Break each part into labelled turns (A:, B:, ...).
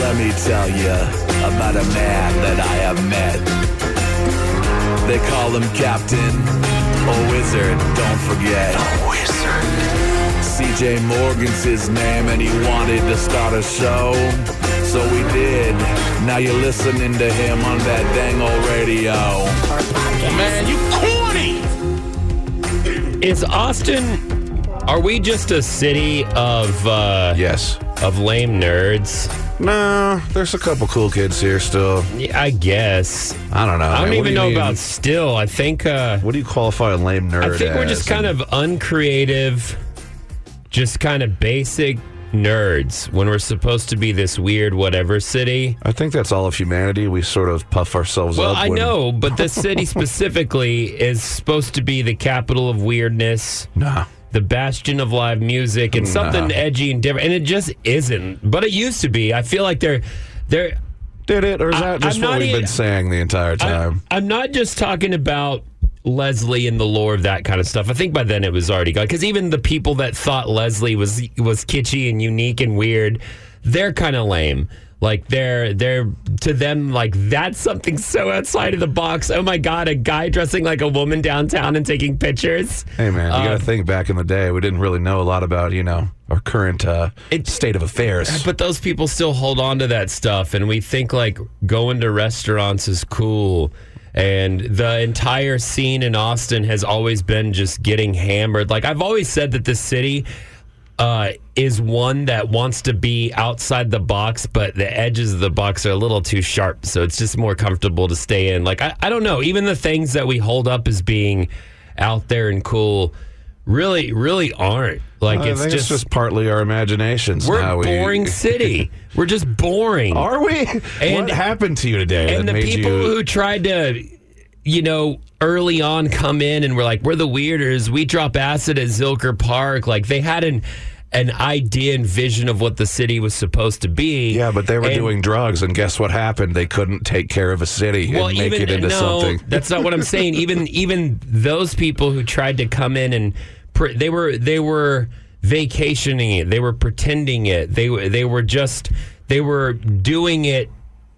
A: Let me tell you about a man that I have met. They call him Captain, a wizard, don't forget. A wizard. CJ Morgan's his name and he wanted to start a show. So we did. Now you're listening to him on that dang old radio.
B: Man, you corny!
C: Is Austin, are we just a city of
D: Yes.
C: of lame nerds?
D: No, there's a couple cool kids here still.
C: Yeah, I guess.
D: I don't know.
C: I don't
D: What
C: even
D: do you
C: know
D: mean?
C: about still. I think
D: What do you qualify a lame nerd
C: I think we're just
D: as?
C: kind of uncreative, just kind of basic nerds when we're supposed to be this weird whatever city.
D: I think that's all of humanity. We sort of puff ourselves
C: Well,
D: up.
C: I
D: when-
C: know, but this city specifically is supposed to be the capital of weirdness.
D: Nah.
C: The bastion of live music and something edgy and different, and it just isn't. But it used to be. I feel like they're.
D: Did it, or is that just
C: I'm
D: what
C: not
D: we've been saying the entire time?
C: I'm not just talking about Leslie and the lore of that kind of stuff. I think by then it was already gone. Because even the people that thought Leslie was kitschy and unique and weird, they're kind of lame. Like they're to them like that's something so outside of the box. Oh my God, a guy dressing like a woman downtown and taking pictures.
D: Hey man, you got to think back in the day, we didn't really know a lot about our current state of affairs.
C: But those people still hold on to that stuff, and we think like going to restaurants is cool. And the entire scene in Austin has always been just getting hammered. Like I've always said that this city is one that wants to be outside the box, but the edges of the box are a little too sharp. So it's just more comfortable to stay in. Like, I don't know. Even the things that we hold up as being out there and cool really, really aren't. Like,
D: I think it's just partly our imaginations.
C: We're
D: now.
C: a boring city. We're just boring.
D: Are we?
C: And-
D: what happened to you today
C: And
D: that
C: the
D: made
C: people
D: you...
C: who tried to, early on come in and were like, we're the weirders. We drop acid at Zilker Park. Like they had an idea and vision of what the city was supposed to be.
D: Yeah, but they were doing drugs, and guess what happened? They couldn't take care of a city and make it into something.
C: That's not what I'm saying. Even those people who tried to come in and they were vacationing it. They were pretending it. They were doing it.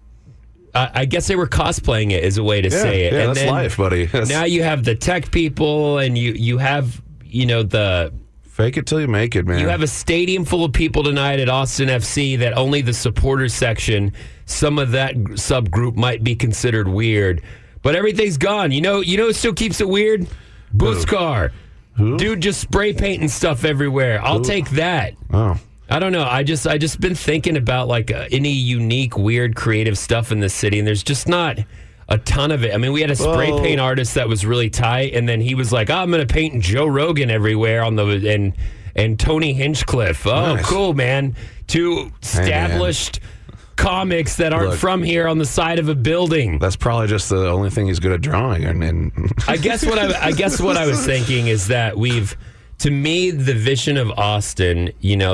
C: I guess they were cosplaying it is a way to say it.
D: Yeah,
C: and
D: that's
C: then
D: life, buddy.
C: Now you have the tech people, and you have the
D: fake it till you make it, man.
C: you have a stadium full of people tonight at Austin FC that only the supporters section, some of that subgroup might be considered weird, but everything's gone. You know who still keeps it weird? Buskar. Dude just spray painting stuff everywhere. I'll take that.
D: Oh.
C: I don't know. I just been thinking about like any unique, weird, creative stuff in the city, and there's just not a ton of it. I mean, we had a spray paint artist that was really tight, and then he was like, I'm going to paint Joe Rogan everywhere on and Tony Hinchcliffe. Oh,
D: Nice.
C: cool, man. Two established comics that aren't from here on the side of a building.
D: That's probably just the only thing he's good at drawing. And
C: I guess what I was thinking is that to me, the vision of Austin,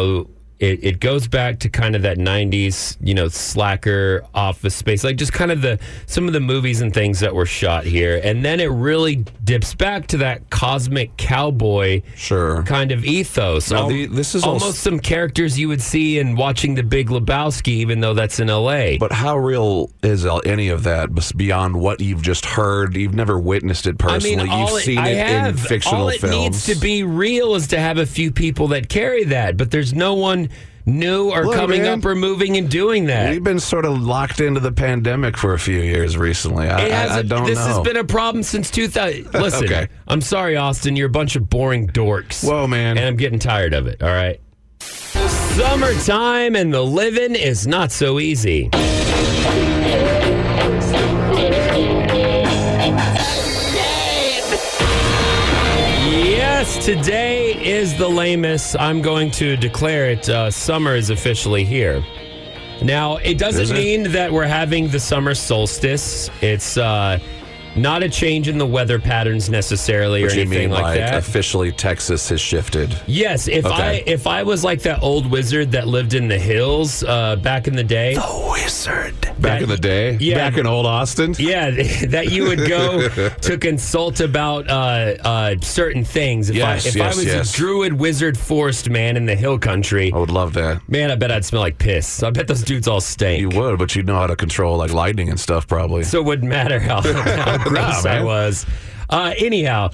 C: it goes back to kind of that 90s, slacker office space, like just kind of some of the movies and things that were shot here. And then it really dips back to that cosmic cowboy kind of ethos.
D: Now, this is
C: almost some characters you would see in Watching the Big Lebowski, even though that's in L.A.
D: But how real is any of that beyond what you've just heard? You've never witnessed it personally. You've seen it in fictional films.
C: All it needs to be real is to have a few people that carry that, but there's no one new or coming up or moving and doing that.
D: We've been sort of locked into the pandemic for a few years recently. I don't know.
C: This has been a problem since 2000. Listen,
D: Okay.
C: I'm sorry, Austin. You're a bunch of boring dorks.
D: Whoa, man.
C: And I'm getting tired of it, all right? Summertime and the living is not so easy. Yes, today is the lamest. I'm going to declare it. Summer is officially here. Now, it doesn't mean that we're having the summer solstice. It's Not a change in the weather patterns necessarily or anything like that.
D: Officially, Texas has shifted.
C: Yes, if I was like that old wizard that lived in the hills back in the day.
D: The wizard. Back in the day?
C: Yeah.
D: Back in old Austin?
C: Yeah, that you would go to consult about certain things. If I was a druid wizard forest man in the hill country.
D: I would love that.
C: Man, I bet I'd smell like piss. I bet those dudes all stink.
D: You would, but you'd know how to control like lightning and stuff probably.
C: So it wouldn't matter how gross I was. Anyhow,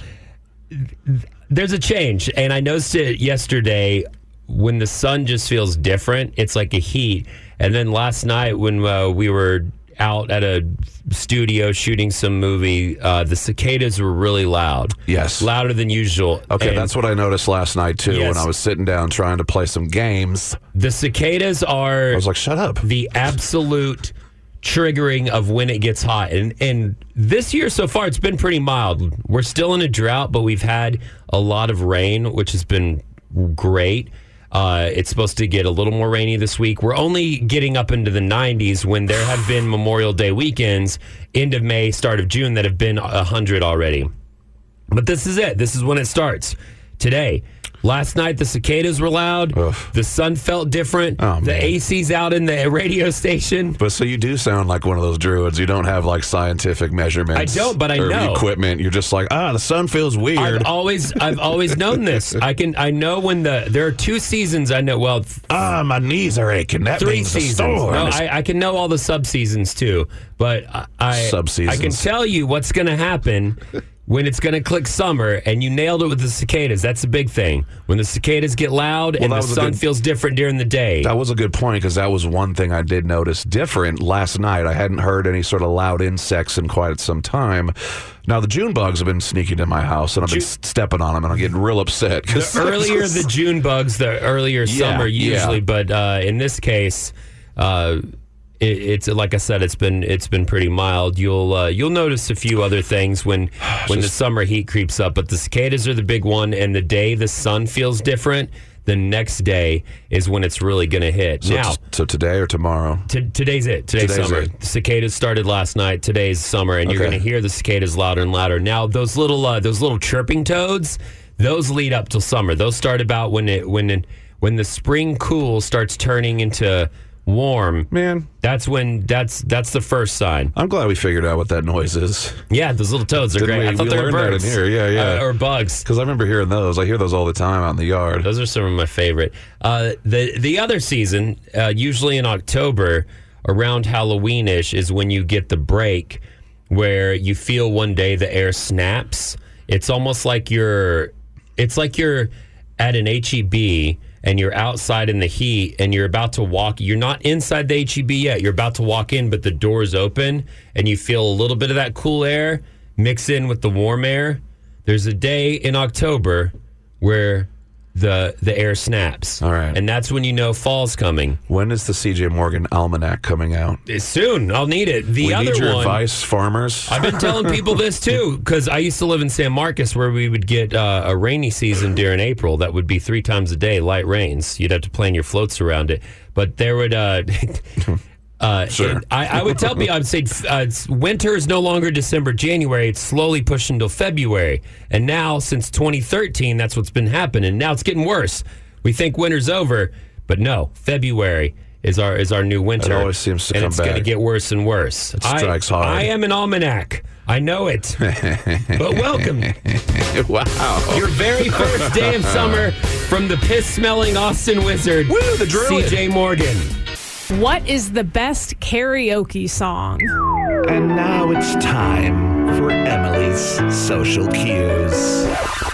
C: there's a change, and I noticed it yesterday when the sun just feels different. It's like a heat. And then last night when we were out at a studio shooting some movie, the cicadas were really loud.
D: Yes.
C: Louder than usual.
D: Okay,
C: and
D: that's what I noticed last night, too, when I was sitting down trying to play some games.
C: The cicadas are...
D: I was like, shut up.
C: The absolute triggering of when it gets hot. And this year so far, it's been pretty mild. We're still in a drought, but we've had a lot of rain, which has been great. It's supposed to get a little more rainy this week. We're only getting up into the 90s when there have been Memorial Day weekends, end of May, start of June, that have been 100 already. But this is it. This is when it starts. Today. Last night, the cicadas were loud. Oof. The sun felt different. Oh, the AC's out in the radio station.
D: But so you do sound like one of those druids. You don't have like scientific measurements.
C: I don't, but I know
D: equipment. You're just like, the sun feels weird.
C: I've always known this. I know when there are 2 seasons. I know well.
D: My knees are aching. That
C: 3
D: means
C: seasons.
D: The
C: no, I can know all the sub seasons too. But
D: sub-seasons.
C: I can tell you what's going to happen. When it's going to click summer, and you nailed it with the cicadas. That's a big thing. When the cicadas get loud and the sun feels different during the day.
D: That was a good point, because that was one thing I did notice different last night. I hadn't heard any sort of loud insects in quite some time. Now, the June bugs have been sneaking in my house, and I've been stepping on them, and I'm getting real upset.
C: The earlier the June bugs, the earlier summer usually. But in this case... It's like I said, it's been pretty mild. You'll notice a few other things when the summer heat creeps up, but the cicadas are the big one. And the day the sun feels different, the next day is when it's really going to hit.
D: So today or tomorrow?
C: Today's it. Today's summer.
D: It.
C: The cicadas started last night. Today's summer, and you're going to hear the cicadas louder and louder. Now those little chirping toads, those lead up till summer. Those start about when the spring cool starts turning into warm.
D: Man,
C: that's the first sign.
D: I'm glad we figured out what that noise is.
C: Yeah, those little toads are great. I thought they were birds.
D: That in here. Yeah.
C: Or bugs.
D: Because I remember hearing those. I hear those all the time out in the yard.
C: Those are some of my favorite. The other season, usually in October, around Halloween-ish, is when you get the break where you feel one day the air snaps. It's almost like you're at an H-E-B and you're outside in the heat and you're about to walk. You're not inside the H-E-B yet. You're about to walk in, but the door's open and you feel a little bit of that cool air mix in with the warm air. There's a day in October where the air snaps.
D: All right.
C: And that's when you know fall's coming.
D: When is the C.J. Morgan Almanac coming out?
C: Soon. I'll need it. We need your
D: advice, farmers.
C: I've been telling people this, too, because I used to live in San Marcos where we would get a rainy season during April. That would be 3 times a day, light rains. You'd have to plan your floats around it. But there would...
D: Sure.
C: I would tell people, I would say winter is no longer December, January. It's slowly pushed until February. And now, since 2013, that's what's been happening. Now it's getting worse. We think winter's over, but no, February is our new winter.
D: It always seems to come back.
C: And it's going to get worse and worse.
D: It strikes hard.
C: I am an almanac. I know it. But welcome.
D: Wow.
C: Your very first day of summer from the piss-smelling Austin Wizard,
D: Woo, the druid.
C: C.J. Morgan.
B: What is the best karaoke song?
A: And now it's time for Emily's Social Cues.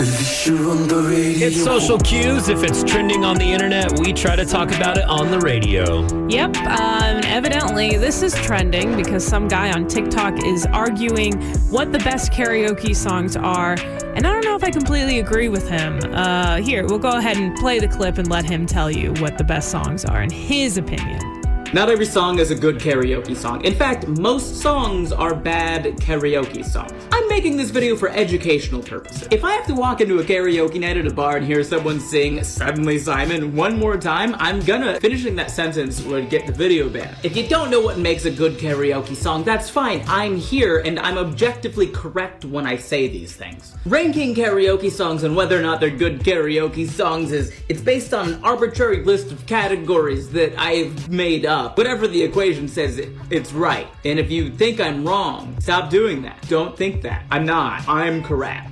C: It's Social Cues. If it's trending on the internet, we try to talk about it on the radio.
B: Yep. Evidently, this is trending because some guy on TikTok is arguing what the best karaoke songs are. And I don't know if I completely agree with him. Here, we'll go ahead and play the clip and let him tell you what the best songs are in his opinion.
E: Not every song is a good karaoke song. In fact, most songs are bad karaoke songs. I'm making this video for educational purposes. If I have to walk into a karaoke night at a bar and hear someone sing Suddenly Simon one more time, finishing that sentence would get the video banned. If you don't know what makes a good karaoke song, that's fine. I'm here and I'm objectively correct when I say these things. Ranking karaoke songs and whether or not they're good karaoke songs it's based on an arbitrary list of categories that I've made up. Whatever the equation says, it's right. And if you think I'm wrong, stop doing that. Don't think that. I'm not. I'm correct.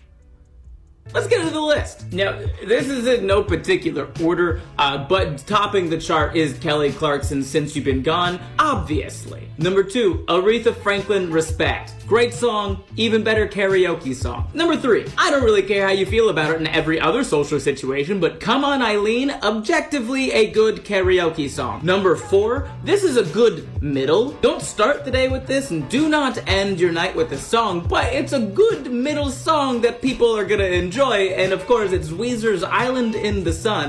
E: Let's get into the list. Now, this is in no particular order, but topping the chart is Kelly Clarkson's Since You've Been Gone, obviously. Number 2, Aretha Franklin, Respect. Great song, even better karaoke song. Number 3, I don't really care how you feel about it in every other social situation, but Come On Eileen, objectively a good karaoke song. Number 4, this is a good middle. Don't start the day with this and do not end your night with this song, but it's a good middle song that people are gonna enjoy, and of course it's Weezer's Island in the Sun.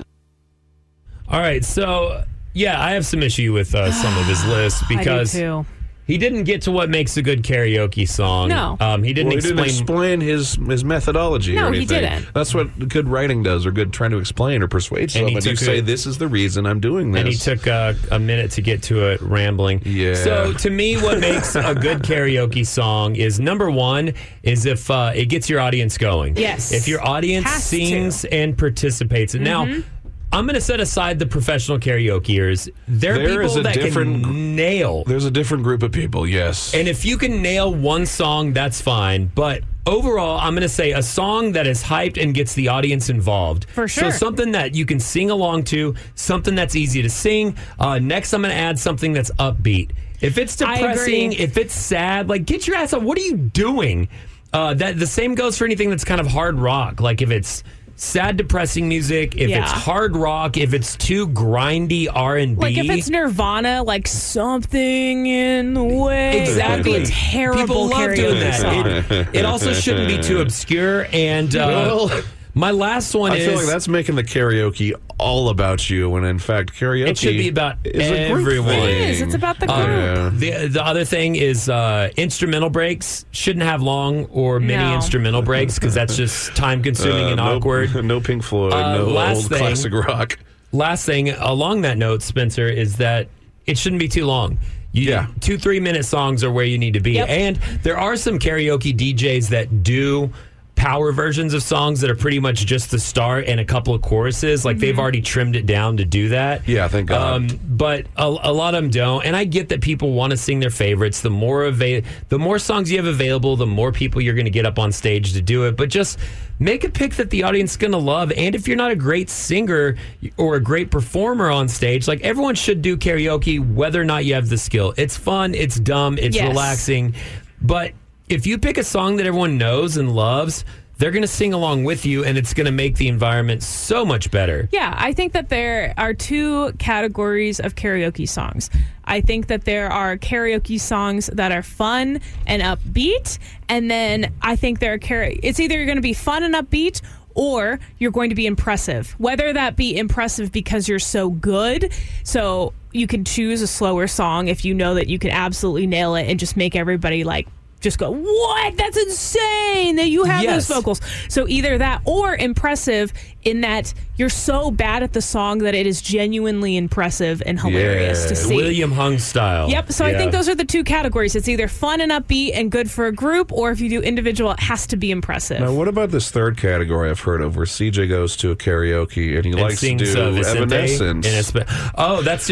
C: All right, so yeah, I have some issue with some of his lists because
B: I do too.
C: He didn't get to what makes a good karaoke song.
B: No.
C: He didn't
D: explain his methodology or anything.
B: No, he didn't.
D: That's what good writing does, or good trying to explain or persuade someone. You say, this is the reason I'm doing this.
C: And he took a minute to get to it, rambling.
D: Yeah.
C: So to me, what makes a good karaoke song is, number one, is if it gets your audience going.
B: Yes.
C: If your audience sings and participates. And now, I'm going to set aside the professional karaokeers. There are people that can nail.
D: There's a different group of people, yes.
C: And if you can nail one song, that's fine. But overall, I'm going to say a song that is hyped and gets the audience involved.
B: For sure.
C: So something that you can sing along to, something that's easy to sing. Next, I'm going to add something that's upbeat. If it's depressing, if it's sad, like, get your ass up. What are you doing? That the same goes for anything that's kind of hard rock. Like if it's sad, depressing music, if it's hard rock, if it's too grindy R&B.
B: Like if it's Nirvana, like Something in the Way.
C: Exactly.
B: That'd be a terrible
C: People love doing
B: karaoke
C: that. It also shouldn't be too obscure. And my last one
D: I feel like that's making the karaoke all about you, when in fact karaoke
C: it should be about
D: is
C: everyone.
D: A group
B: It is. It's about the group.
C: The other thing is instrumental breaks shouldn't have long or many instrumental breaks, because that's just time consuming and awkward.
D: No Pink Floyd, no old classic rock.
C: Last thing along that note, Spencer, is that it shouldn't be too long. 2-3 minute songs are where you need to be. And there are some karaoke DJs that do power versions of songs that are pretty much just the start and a couple of choruses. Like they've already trimmed it down to do that.
D: Yeah, thank God.
C: But a lot of them don't. And I get that people want to sing their favorites. The more songs you have available, the more people you're going to get up on stage to do it. But just make a pick that the audience is going to love. And if you're not a great singer or a great performer on stage, like everyone should do karaoke, whether or not you have the skill. It's fun. It's dumb. It's relaxing. But if you pick a song that everyone knows and loves, they're going to sing along with you, and it's going to make the environment so much better.
B: Yeah, I think that there are two categories of karaoke songs. I think that there are karaoke songs that are fun and upbeat, and then I think it's either you're going to be fun and upbeat, or you're going to be impressive. Whether that be impressive because you're so good, so you can choose a slower song if you know that you can absolutely nail it and just make everybody just go, what? That's insane that you have those vocals. So either that, or impressive in that you're so bad at the song that it is genuinely impressive and hilarious to see.
C: William Hung style.
B: Yep. So I think those are the two categories. It's either fun and upbeat and good for a group, or if you do individual, it has to be impressive.
D: Now, what about this third category I've heard of, where CJ goes to a karaoke and he likes to do Evanescence?
C: That's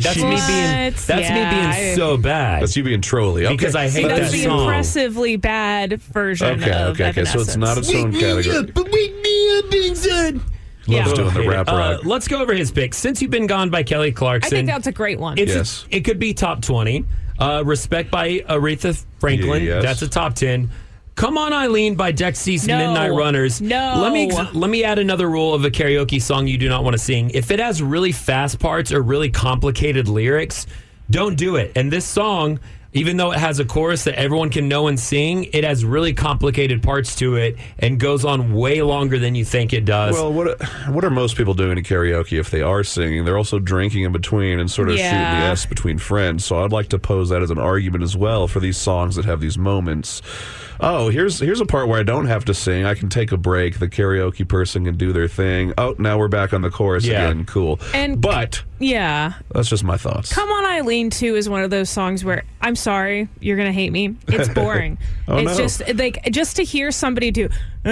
C: me being so bad.
D: That's you being trolly. Okay.
C: Because I hate that
B: the
C: song.
B: Impressively bad version of Evanescence.
D: So it's not its own category.
C: Wake me up, being said.
D: Loves doing the rap rock.
C: Let's go over his pick. Since You've Been Gone by Kelly Clarkson.
B: I think that's a great one.
C: It could be top 20. Respect by Aretha Franklin. That's a top 10. Come On Eileen by Dexys Midnight Runners. Let me add another rule of a karaoke song you do not want to sing. If it has really fast parts or really complicated lyrics, don't do it. And this song, even though it has a chorus that everyone can know and sing, it has really complicated parts to it and goes on way longer than you think it does.
D: Well, what are most people doing in karaoke if they are singing? They're also drinking in between and sort of shooting the S between friends. So I'd like to pose that as an argument as well for these songs that have these moments. Oh, here's a part where I don't have to sing. I can take a break. The karaoke person can do their thing. Oh, now we're back on the chorus again. Cool. But that's just my thoughts.
B: Come On Eileen too is one of those songs where I'm sorry, you're gonna hate me. It's boring. It's just like just to hear somebody do.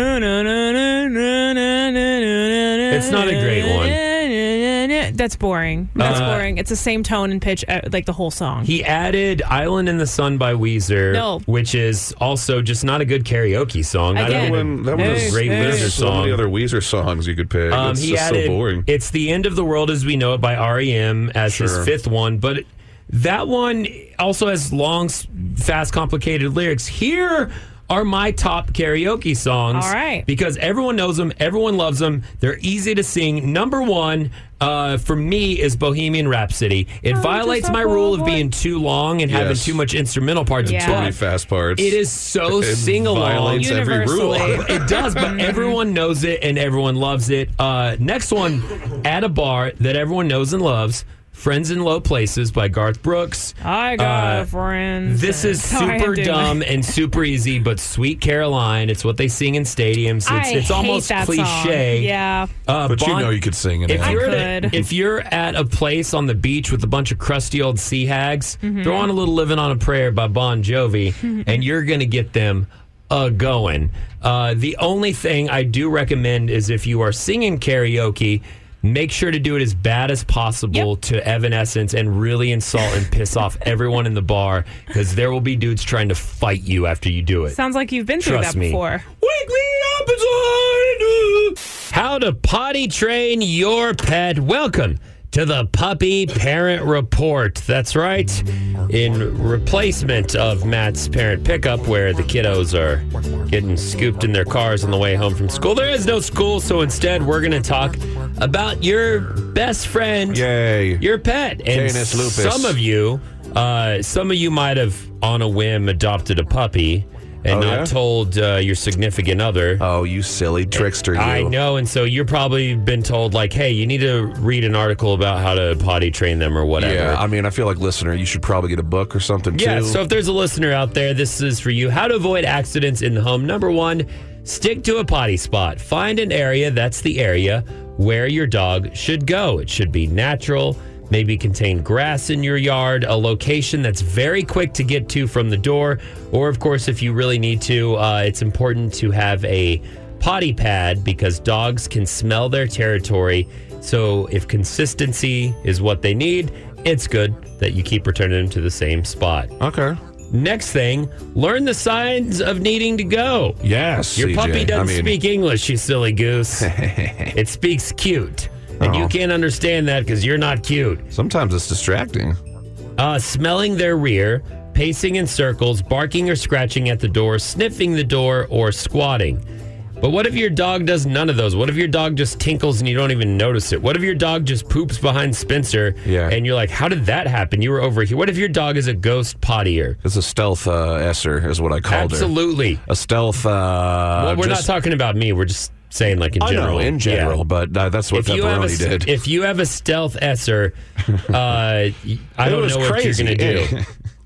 C: It's not a great one.
B: That's boring. That's boring. It's the same tone and pitch like the whole song.
C: He added Island in the Sun by Weezer, which is also just not a good karaoke song.
D: That one is a great Weezer song. So many other Weezer songs you could pick. It's just so boring.
C: It's The End of the World as We Know It by R.E.M. as his fifth one, but that one also has long, fast, complicated lyrics. Here are my top karaoke songs.
B: All right.
C: Because everyone knows them, everyone loves them, they're easy to sing. Number one, for me, is Bohemian Rhapsody. It violates my rule of being too long and having too much instrumental parts.
D: Too many fast parts.
C: It is so sing-along.
D: Violates every rule.
C: It does, but everyone knows it and everyone loves it. Next one, At a Bar, that everyone knows and loves. Friends in Low Places by Garth Brooks.
B: I got friends.
C: This is super dumb and super easy, but Sweet Caroline. It's what they sing in stadiums. It's almost cliche.
B: Song. Yeah.
D: But you know you could sing it.
C: If you're at a place on the beach with a bunch of crusty old sea hags, throw on a little Living on a Prayer by Bon Jovi, and you're going to get them going. The only thing I do recommend is if you are singing karaoke, make sure to do it as bad as possible to Evanescence and really insult and piss off everyone in the bar, because there will be dudes trying to fight you after you do it.
B: Sounds like you've been through that before.
C: Wake me up inside. How to potty train your pet. Welcome to the Puppy Parent Report. That's right. In replacement of Matt's parent pickup, where the kiddos are getting scooped in their cars on the way home from school, there is no school, so instead we're going to talk about your best friend, your pet. And
D: Canis lupus.
C: Some of you might have, on a whim, adopted a puppy and not told your significant other.
D: Oh, you silly trickster, you.
C: I know, and so you're probably been told, like, hey, you need to read an article about how to potty train them or whatever.
D: Yeah, I mean, I feel like, listener, you should probably get a book or something, too.
C: Yeah, so if there's a listener out there, this is for you. How to avoid accidents in the home. Number one, stick to a potty spot. Find an area that's the area where your dog should go. It should be natural, maybe contain grass in your yard, a location that's very quick to get to from the door, or, of course, if you really need to, it's important to have a potty pad because dogs can smell their territory. So if consistency is what they need, it's good that you keep returning them to the same spot.
D: Okay.
C: Next thing, learn the signs of needing to go.
D: Yes,
C: Your
D: CJ.
C: puppy doesn't speak English, you silly goose. It speaks cute. And you can't understand that because you're not cute.
D: Sometimes it's distracting.
C: Smelling their rear, pacing in circles, barking or scratching at the door, sniffing the door, or squatting. But what if your dog does none of those? What if your dog just tinkles and you don't even notice it? What if your dog just poops behind Spencer and you're like, how did that happen? You were over here. What if your dog is a ghost pottier?
D: It's a stealth esser is what I called her.
C: Absolutely.
D: A stealth...
C: well, we're not talking about me. We're just saying like in general.
D: I know, in general, but that's what Pepperoni did.
C: If you have a stealth esser, I don't know what you're going to do.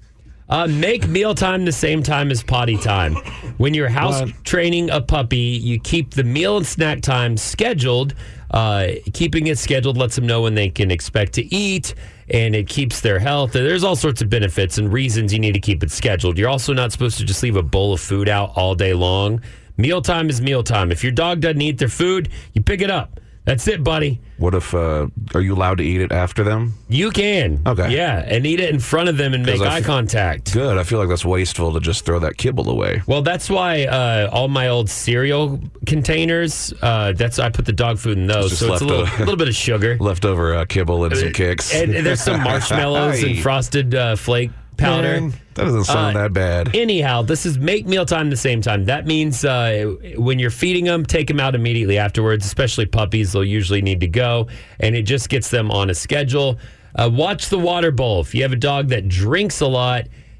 C: Make mealtime the same time as potty time. When you're house training a puppy, you keep the meal and snack time scheduled. Keeping it scheduled lets them know when they can expect to eat, and it keeps their health. There's all sorts of benefits and reasons you need to keep it scheduled. You're also not supposed to just leave a bowl of food out all day long. Mealtime is mealtime. If your dog doesn't eat their food, you pick it up. That's it, buddy.
D: What if, are you allowed to eat it after them?
C: You can. Okay. Yeah, and eat it in front of them and make eye contact.
D: Good. I feel like that's wasteful to just throw that kibble away.
C: Well, that's why all my old cereal containers, I put the dog food in those. So it's a little bit of sugar.
D: Leftover kibble and some kicks.
C: And there's some marshmallows and frosted flake powder.
D: Man, that doesn't sound that bad.
C: Anyhow, this is make mealtime the same time. That means when you're feeding them, take them out immediately afterwards, especially puppies. They'll usually need to go, and it just gets them on a schedule. Watch the water bowl. If you have a dog that drinks a lot,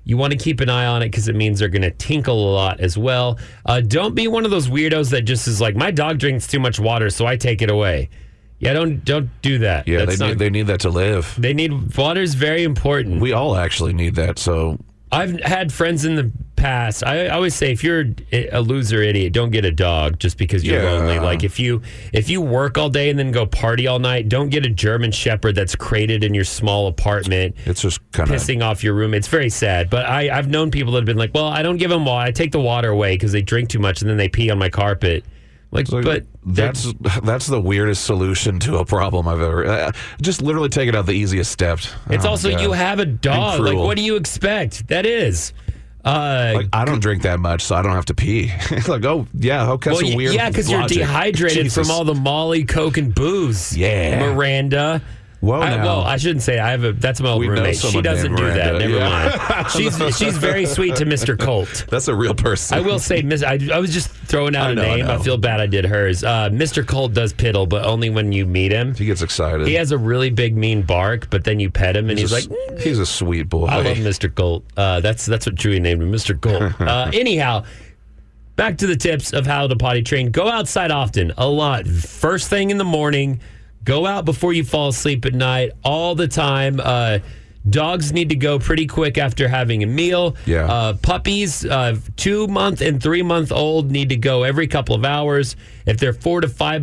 C: You want to keep an eye on it because it means they're going to tinkle a lot as well. Don't be one of those weirdos that just is like, my dog drinks too much water, so I take it away. Yeah, don't do that.
D: Yeah, they need that to live.
C: Water's very important.
D: We all actually need that, so...
C: I've had friends in the past. I always say, if you're a loser idiot, don't get a dog just because you're lonely. Like if you work all day and then go party all night, don't get a German Shepherd that's crated in your small apartment.
D: It's just kind of
C: pissing off your room. It's very sad. But I've known people that have been like, well, I don't give them water. I take the water away because they drink too much and then they pee on my carpet. But
D: that's the weirdest solution to a problem I've ever. Just literally take it out the easiest step.
C: It's also you have a dog. Like, what do you expect? That is.
D: I don't drink that much, so I don't have to pee. Like, oh yeah, okay, that's a weird.
C: Yeah, because you're dehydrated from all the Molly, Coke, and booze.
D: Yeah,
C: Miranda.
D: Whoa,
C: I shouldn't say. That's my old roommate. She doesn't do that. Never mind. She's very sweet to Mr. Colt.
D: That's a real person.
C: I will say, I was just throwing out a name. I feel bad I did hers. Mr. Colt does piddle, but only when you meet him.
D: He gets excited.
C: He has a really big mean bark, but then you pet him and he's like,
D: he's a sweet boy.
C: I love Mr. Colt. That's what Chewy named him, Mr. Colt. Anyhow. Back to the tips of how to potty train. Go outside often, a lot. First thing in the morning. Go out before you fall asleep at night all the time. Dogs need to go pretty quick after having a meal.
D: Yeah.
C: Puppies, 2-month and 3-month old need to go every couple of hours. If they're 4 to 5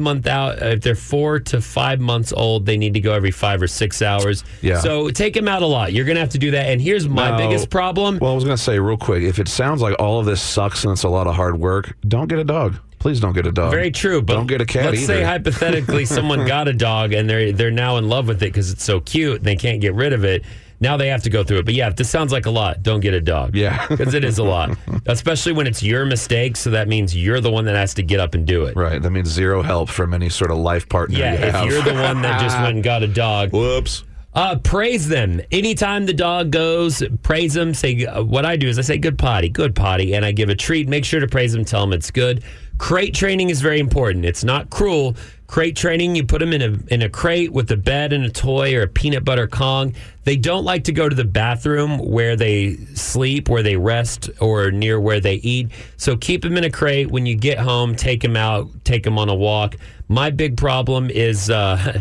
C: months old, they need to go every 5 or 6 hours.
D: Yeah.
C: So take them out a lot. You're going to have to do that. And here's my biggest problem.
D: Well, I was going to say real quick, if it sounds like all of this sucks and it's a lot of hard work, don't get a dog. Please don't get a dog.
C: Very true, but
D: don't get a cat
C: let's say hypothetically someone got a dog and they're now in love with it because it's so cute and they can't get rid of it. Now they have to go through it. But yeah, if this sounds like a lot, don't get a dog.
D: Yeah.
C: Because it is a lot. Especially when it's your mistake, so that means you're the one that has to get up and do it.
D: Right. That means zero help from any sort of life partner you have.
C: If you're the one that just went and got a dog.
D: Whoops.
C: Praise them. Anytime the dog goes, praise them. Say, what I do is I say, good potty, and I give a treat. Make sure to praise them, tell them it's good. Crate training is very important. It's not cruel. Crate training, you put them in a crate with a bed and a toy or a peanut butter Kong. They don't like to go to the bathroom where they sleep, where they rest, or near where they eat. So keep them in a crate. When you get home, take them out, take them on a walk. My big problem is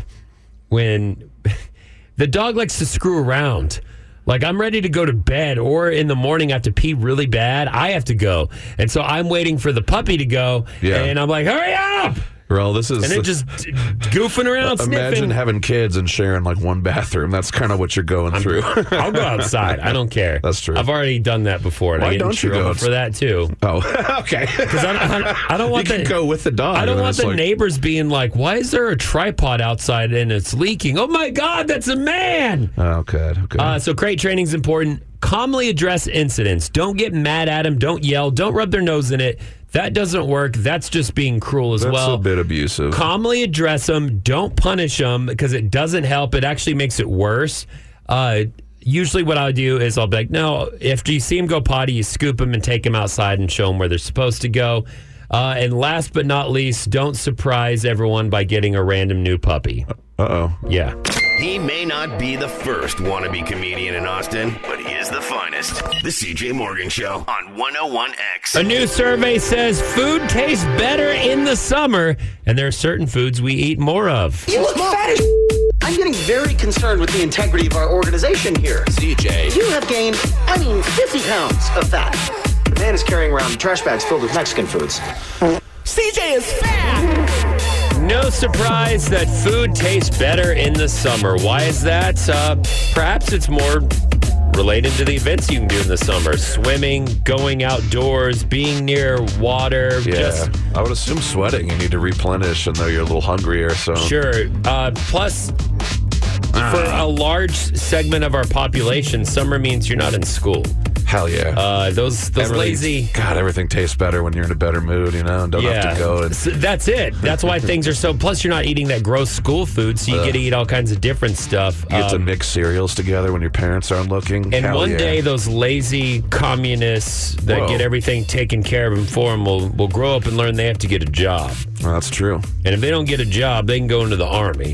C: when the dog likes to screw around. Like, I'm ready to go to bed, or in the morning I have to pee really bad. I have to go. And so I'm waiting for the puppy to go, and I'm like, hurry up!
D: Well, this is...
C: And it just goofing around,
D: Imagine
C: sniffing.
D: having kids and sharing, like, one bathroom. That's kind of what you're going through.
C: I'll go outside. I don't care.
D: That's true.
C: I've already done that before, and
D: Why
C: I get in
D: don't you
C: trouble
D: go
C: for that, too.
D: Oh, okay.
C: Because I don't want
D: you can go with the dog.
C: I don't want the neighbors being like, why is there a tripod outside and it's leaking? Oh, my God, that's a man!
D: Oh, good. Okay.
C: So crate training is important. Calmly address incidents. Don't get mad at them. Don't yell. Don't rub their nose in it. That doesn't work. That's just being cruel as well.
D: That's a bit abusive.
C: Calmly address them. Don't punish them because it doesn't help. It actually makes it worse. Usually what I'll do is I'll be like, no, after you see them go potty, you scoop them and take them outside and show them where they're supposed to go. And last but not least, don't surprise everyone by getting a random new puppy.
D: Uh-oh.
C: Yeah.
F: He may not be the first wannabe comedian in Austin, but he is the finest. The CJ Morgan Show on 101X.
C: A new survey says food tastes better in the summer, and there are certain foods we eat more of.
G: You look fat as I'm getting very concerned with the integrity of our organization here.
F: CJ.
G: You have gained, 50 pounds of fat. The man is carrying around trash bags filled with Mexican foods.
F: CJ is fat!
C: No surprise that food tastes better in the summer. Why is that? Perhaps it's more related to the events you can do in the summer. Swimming, going outdoors, being near water.
D: Yeah, I would assume sweating. You need to replenish, and though you're a little hungrier. So
C: Sure. Plus, for a large segment of our population, summer means you're not in school.
D: Hell yeah.
C: Those lazy...
D: God, everything tastes better when you're in a better mood, and don't have to go.
C: So that's it. That's why things are so... Plus, you're not eating that gross school food, so you get to eat all kinds of different stuff.
D: You get to mix cereals together when your parents aren't looking.
C: And one day, those lazy communists that get everything taken care of for them will grow up and learn they have to get a job.
D: Well, that's true.
C: And if they don't get a job, they can go into the army.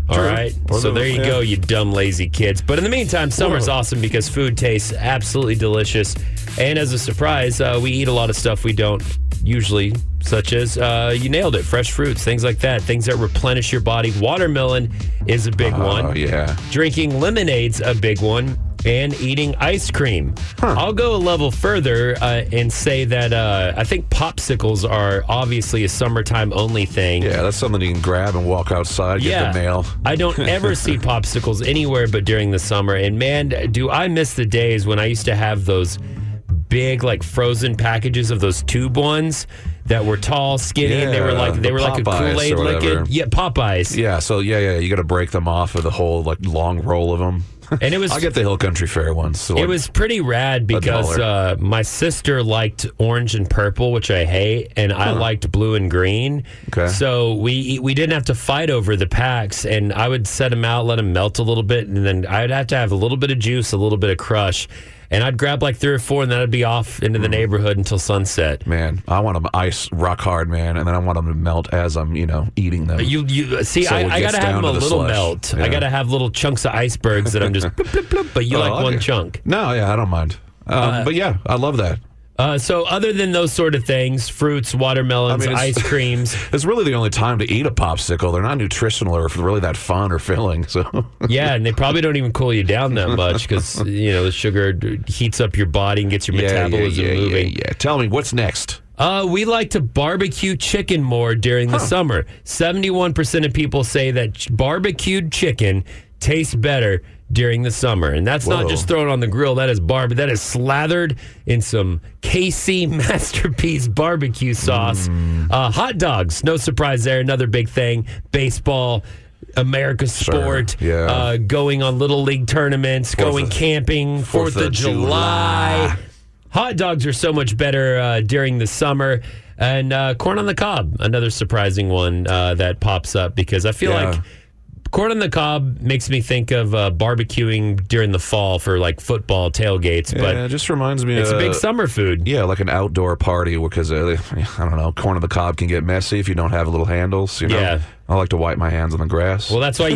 C: All right. So there you
D: Yeah.
C: go, you dumb, lazy kids. But in the meantime, summer's awesome because food tastes absolutely delicious. And as a surprise, we eat a lot of stuff we don't usually, such as, you nailed it, fresh fruits, things like that, things that replenish your body. Watermelon is a big one.
D: Oh, yeah.
C: Drinking lemonade's a big one. And eating ice cream. I'll go a level further and say that I think popsicles are obviously a summertime only thing.
D: Yeah, that's something you can grab and walk outside, get the mail.
C: I don't ever see popsicles anywhere but during the summer. And man, do I miss the days when I used to have those big like frozen packages of those tube ones that were tall, skinny, and they were like a Kool-Aid
D: or whatever.
C: liquid. Yeah, Popeyes.
D: Yeah, so you got to break them off of the whole like long roll of them.
C: And it was
D: I'll get the Hill Country Fair ones. So
C: it was pretty rad because my sister liked orange and purple, which I hate, and I liked blue and green.
D: Okay.
C: So we didn't have to fight over the packs, and I would set them out, let them melt a little bit, and then I'd have to have a little bit of juice, a little bit of crush. And I'd grab like 3 or 4, and then I'd be off into the neighborhood until sunset.
D: Man, I want them ice rock hard, man, and then I want them to melt as I'm, eating them.
C: You see,
D: So it
C: I
D: gets
C: gotta have
D: down
C: them a
D: to the
C: little
D: slush.
C: melt.
D: Yeah.
C: I gotta have little chunks of icebergs that I'm just bloop, bloop, bloop, but you like
D: okay.
C: one chunk.
D: No, yeah, I don't mind. But yeah, I love that.
C: So other than those sort of things, fruits, watermelons, ice creams.
D: It's really the only time to eat a popsicle. They're not nutritional or really that fun or filling. So
C: Yeah, and they probably don't even cool you down that much because, the sugar heats up your body and gets your metabolism moving.
D: Yeah. Tell me, what's next?
C: We like to barbecue chicken more during the summer. 71% of people say that barbecued chicken tastes better during the summer. And that's not just thrown on the grill. That is slathered in some KC Masterpiece barbecue sauce. Hot dogs, no surprise there. Another big thing. Baseball, America's sport, going on Little League tournaments, going camping, 4th of July. Hot dogs are so much better during the summer. And corn on the cob, another surprising one that pops up because I feel like corn on the cob makes me think of barbecuing during the fall for like football tailgates. But
D: it just reminds me
C: it's a big summer food.
D: Yeah, like an outdoor party because, I don't know, corn on the cob can get messy if you don't have little handles.
C: Yeah.
D: I like to wipe my hands on the grass.
C: Well, that's why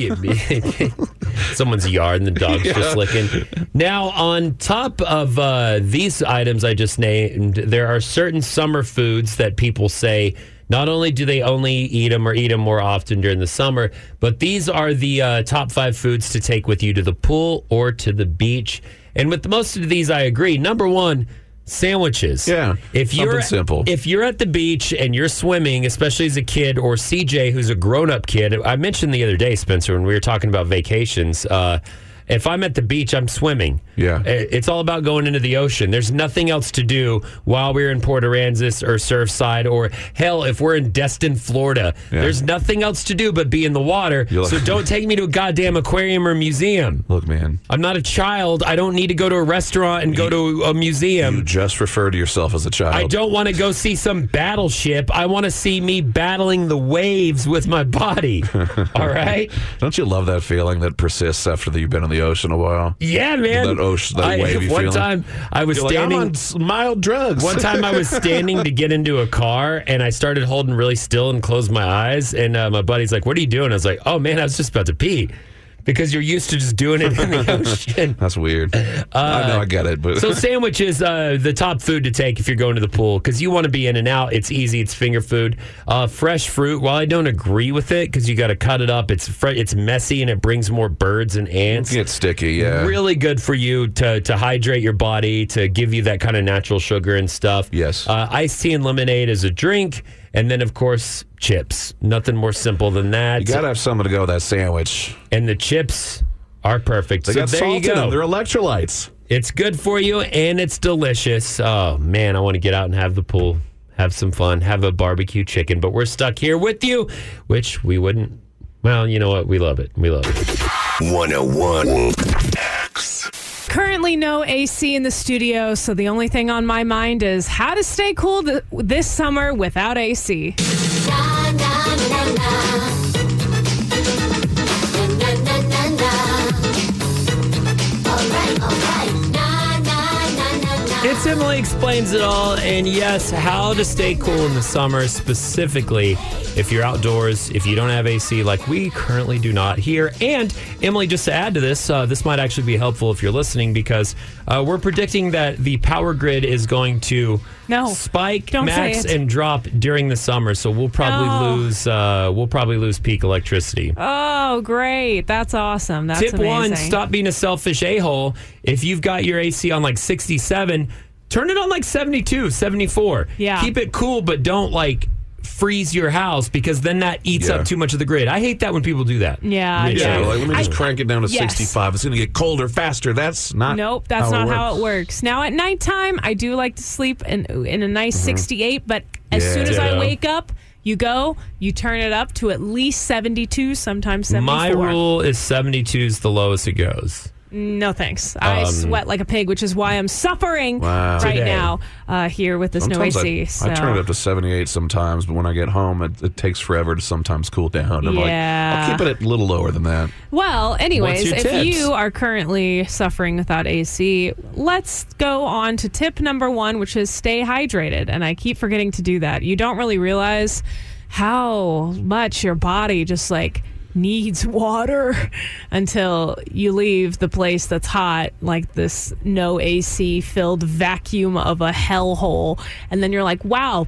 C: someone's yard and the dog's just licking. Now, on top of these items I just named, there are certain summer foods that people say not only do they only eat them or eat them more often during the summer, but these are the top 5 foods to take with you to the pool or to the beach. And with most of these, I agree. Number 1, sandwiches.
D: Yeah, something simple.
C: If you're at the beach and you're swimming, especially as a kid, or CJ, who's a grown-up kid, I mentioned the other day, Spencer, when we were talking about vacations, if I'm at the beach, I'm swimming.
D: Yeah.
C: It's all about going into the ocean. There's nothing else to do while we're in Port Aransas or Surfside, or hell, if we're in Destin, Florida, there's nothing else to do but be in the water. So don't take me to a goddamn aquarium or museum.
D: Look, man.
C: I'm not a child. I don't need to go to a restaurant and go to a museum.
D: You just refer to yourself as a child.
C: I don't want to go see some battleship. I want to see me battling the waves with my body. All right?
D: Don't you love that feeling that persists after you've been in the ocean a while?
C: Yeah, man.
D: That wavy
C: one
D: feeling.
C: time I was standing.
D: I'm on mild drugs.
C: One time I was standing to get into a car, and I started holding really still and closed my eyes. And my buddy's like, "What are you doing?" I was like, "Oh man, I was just about to pee." Because you're used to just doing it in the ocean.
D: That's weird. I know, I get it. But
C: So sandwich is the top food to take if you're going to the pool because you want to be in and out. It's easy. It's finger food. Fresh fruit, while I don't agree with it because you got to cut it up, it's messy and it brings more birds and ants.
D: it gets sticky, yeah.
C: Really good for you to hydrate your body, to give you that kind of natural sugar and stuff.
D: Yes.
C: Iced tea and lemonade is a drink. And then, of course, chips. Nothing more simple than that.
D: You got to have something to go with that sandwich.
C: And the chips are perfect.
D: They
C: so
D: got
C: there
D: salt
C: you
D: in
C: go.
D: them. They're electrolytes.
C: It's good for you, and it's delicious. Oh, man, I want to get out and have the pool, have some fun, have a barbecue chicken. But we're stuck here with you, which we wouldn't. Well, you know what? We love it. We love it.
F: 101.
B: Currently no AC in the studio, so the only thing on my mind is how to stay cool this summer without AC.
C: It's Emily Explains It All, and yes, how to stay cool in the summer, specifically if you're outdoors, if you don't have AC like we currently do not here. And Emily, just to add to this, this might actually be helpful if you're listening, because we're predicting that the power grid is going to spike, max, and drop during the summer. So we'll probably lose peak electricity.
B: Oh, great. That's awesome. That's
C: Tip
B: amazing.
C: 1, stop being a selfish a-hole. If you've got your AC on like 67, turn it on like 72, 74.
B: Yeah.
C: Keep it cool, but don't like freeze your house, because then that eats up too much of the grid. I hate that when people do that.
B: Yeah.
D: Yeah, like, let me just crank it down to 65. It's going to get colder faster. That's not
B: Nope, that's not how it works. Now, at nighttime, I do like to sleep in a nice 68, but as soon as I wake up, you turn it up to at least 72, sometimes 74.
C: My rule is 72 is the lowest it goes.
B: No, thanks. I sweat like a pig, which is why I'm suffering right now here with this
D: sometimes
B: no AC.
D: I turn it up to 78 sometimes, but when I get home, it takes forever to sometimes cool down. I'm like, I'll keep it a little lower than that.
B: Well, anyways,
C: What's your
B: if
C: tips?
B: you are currently suffering without AC, let's go on to tip number 1, which is stay hydrated. And I keep forgetting to do that. You don't really realize how much your body just needs water until you leave the place that's hot, like this no AC filled vacuum of a hellhole, and then you're like, wow,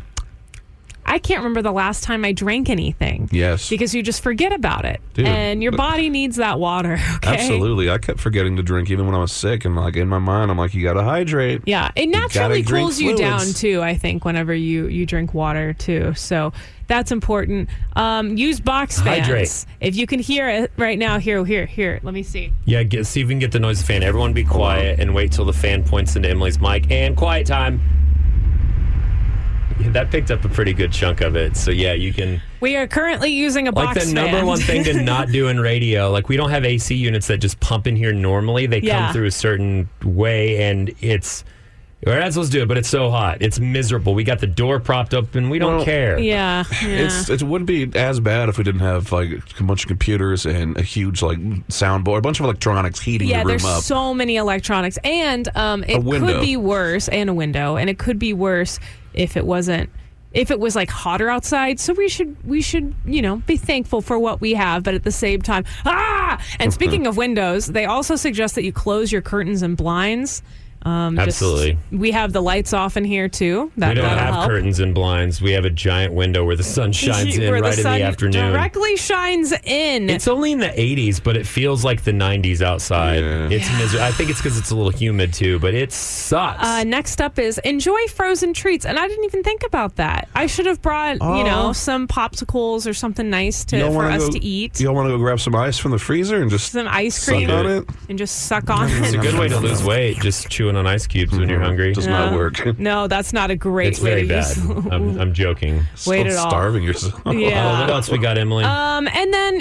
B: I can't remember the last time I drank anything.
D: Yes.
B: Because you just forget about it.
D: Dude,
B: and your body needs that water, okay?
D: Absolutely. I kept forgetting to drink even when I was sick, and in my mind, I'm like, you got to hydrate.
B: Yeah, it naturally cools you down
D: fluids.
B: too, I think, whenever you drink water too. So that's important. Use box fans.
C: Hydrate.
B: If you can hear it right now, here. Let me see.
C: Yeah, see if we can get the noise of the fan. Everyone be quiet and wait till the fan points into Emily's mic. And quiet time. Yeah, that picked up a pretty good chunk of it. So yeah, you can...
B: We are currently using a box fan.
C: Like the number one thing to not do in radio, like we don't have AC units that just pump in here normally. They come through a certain way, and we're not supposed to do it, but it's so hot. It's miserable. We got the door propped open. We don't care.
B: Yeah.
D: It wouldn't be as bad if we didn't have a bunch of computers and a huge soundboard, a bunch of electronics heating the room
B: there's
D: up.
B: so many electronics, and it could be worse, and a window, and it could be worse if it was hotter outside. So we should be thankful for what we have, but at the same time, and speaking of windows, they also suggest that you close your curtains and blinds.
C: Absolutely.
B: We have the lights off in here too.
C: We don't have
B: help.
C: curtains and blinds. We have a giant window where the sun shines in right in the afternoon.
B: Directly shines in.
C: It's only in the 80s, but it feels like the 90s outside.
D: Yeah.
C: It's miserable. I think it's because it's a little humid too, but it sucks.
B: Next up is enjoy frozen treats, and I didn't even think about that. I should have brought some popsicles or something nice for us to eat.
D: You don't want to go grab some ice from the freezer and just
B: some ice cream
D: suck on it?
B: and just suck on it.
C: It's a good way to lose weight, just chewing on ice cubes when you're hungry.
D: Does not work.
B: No, that's not a great
C: It's
B: way
C: very
B: to
C: bad.
B: use
C: I'm joking.
B: Wait at all.
D: Starving yourself.
B: Yeah.
C: What else we got, Emily?
B: And then,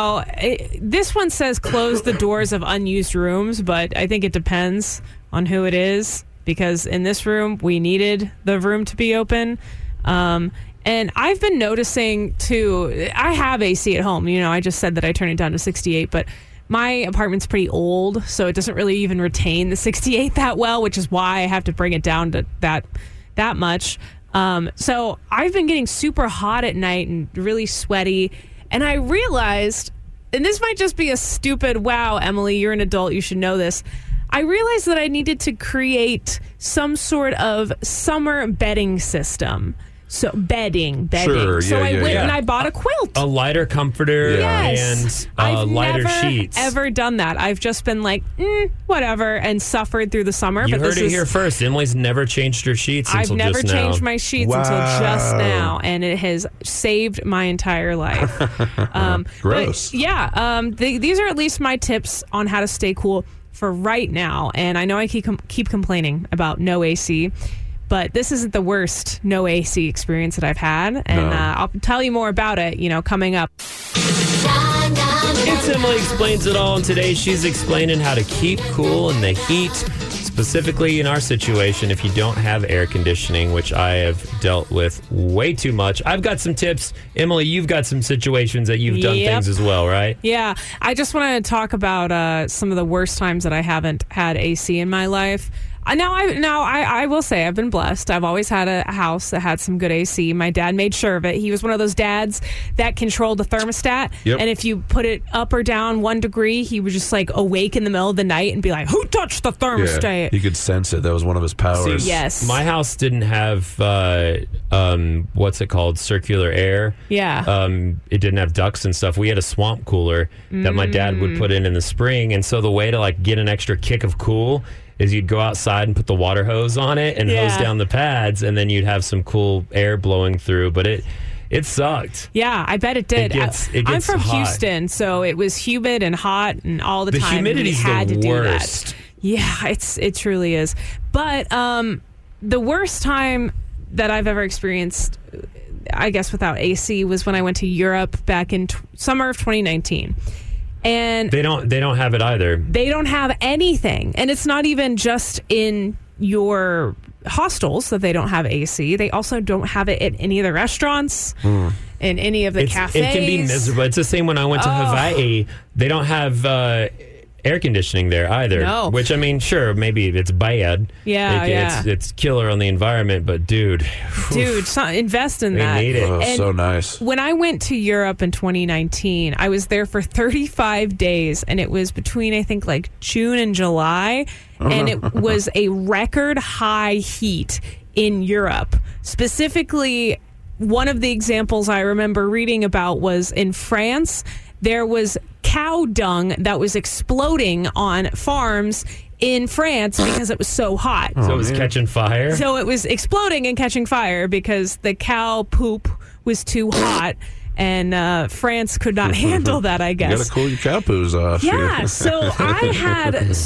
B: this one says close the doors of unused rooms, but I think it depends on who it is, because in this room, we needed the room to be open. And I've been noticing, too, I have AC at home. I just said that I turned it down to 68, but my apartment's pretty old, so it doesn't really even retain the 68 that well, which is why I have to bring it down to that much. So I've been getting super hot at night and really sweaty, and I realized, and this might just be a stupid, wow, Emily, you're an adult, you should know this. I realized that I needed to create some sort of summer bedding system. So bedding.
D: Sure,
B: so I went
D: yeah.
B: and I bought a quilt.
C: A lighter comforter
B: Yes.
C: and lighter
B: I've never,
C: sheets.
B: ever done that. I've just been like, whatever, and suffered through the summer.
C: You
B: but
C: heard it here first. Emily's never changed her sheets
B: I've
C: until
B: never
C: just now.
B: changed my sheets until just now, and it has saved my entire life.
D: Gross.
B: But these are at least my tips on how to stay cool for right now. And I know I keep complaining about no AC, but this isn't the worst no AC experience that I've had. And I'll tell you more about it, coming up.
C: It's Emily Explains It All, and today she's explaining how to keep cool in the heat. Specifically in our situation, if you don't have air conditioning, which I have dealt with way too much. I've got some tips. Emily, you've got some situations that you've done things as well, right?
B: Yeah. I just want to talk about some of the worst times that I haven't had AC in my life. I will say I've been blessed. I've always had a house that had some good AC. My dad made sure of it. He was one of those dads that controlled the thermostat.
D: Yep.
B: And if you put it up or down 1 degree, he would just like awake in the middle of the night and be like, "Who touched the thermostat?"
D: Yeah, he could sense it. That was one of his powers.
C: See,
B: Yes.
C: My house didn't have what's it called? Circular air.
B: Yeah.
C: It didn't have ducts and stuff. We had a swamp cooler that my dad would put in the spring, and so the way to like get an extra kick of cool is you'd go outside and put the water hose on it and hose down the pads, and then you'd have some cool air blowing through. But it sucked.
B: Yeah, I bet it did.
C: It gets
B: I'm from
C: hot.
B: Houston, so it was humid and hot and all the
C: The
B: time.
C: humidity's
B: we had
C: the
B: to do
C: worst.
B: that. Yeah, it truly is. But the worst time that I've ever experienced, I guess, without AC was when I went to Europe back in summer of 2019. And
C: They don't have it either.
B: they don't have anything. And it's not even just in your hostels that they don't have AC. They also don't have it at any of the restaurants, in any of the cafes.
C: It can be miserable. It's the same when I went to Hawaii. They don't have air conditioning there either.
B: No.
C: Which, I mean, sure, maybe it's bad.
B: Yeah.
C: It's killer on the environment, but dude.
B: Invest in
C: They
B: that.
C: need it.
D: Oh,
B: And
D: so nice.
B: when I went to Europe in 2019, I was there for 35 days, and it was between, I think, like June and July, and it was a record high heat in Europe. Specifically, one of the examples I remember reading about was in France. There was cow dung that was exploding on farms in France because it was so hot.
C: So it was catching fire.
B: So it was exploding and catching fire because the cow poop was too hot, and France could not handle that, I
D: You
B: guess.
D: gotta cool your cow poos off.
B: Yeah, so I had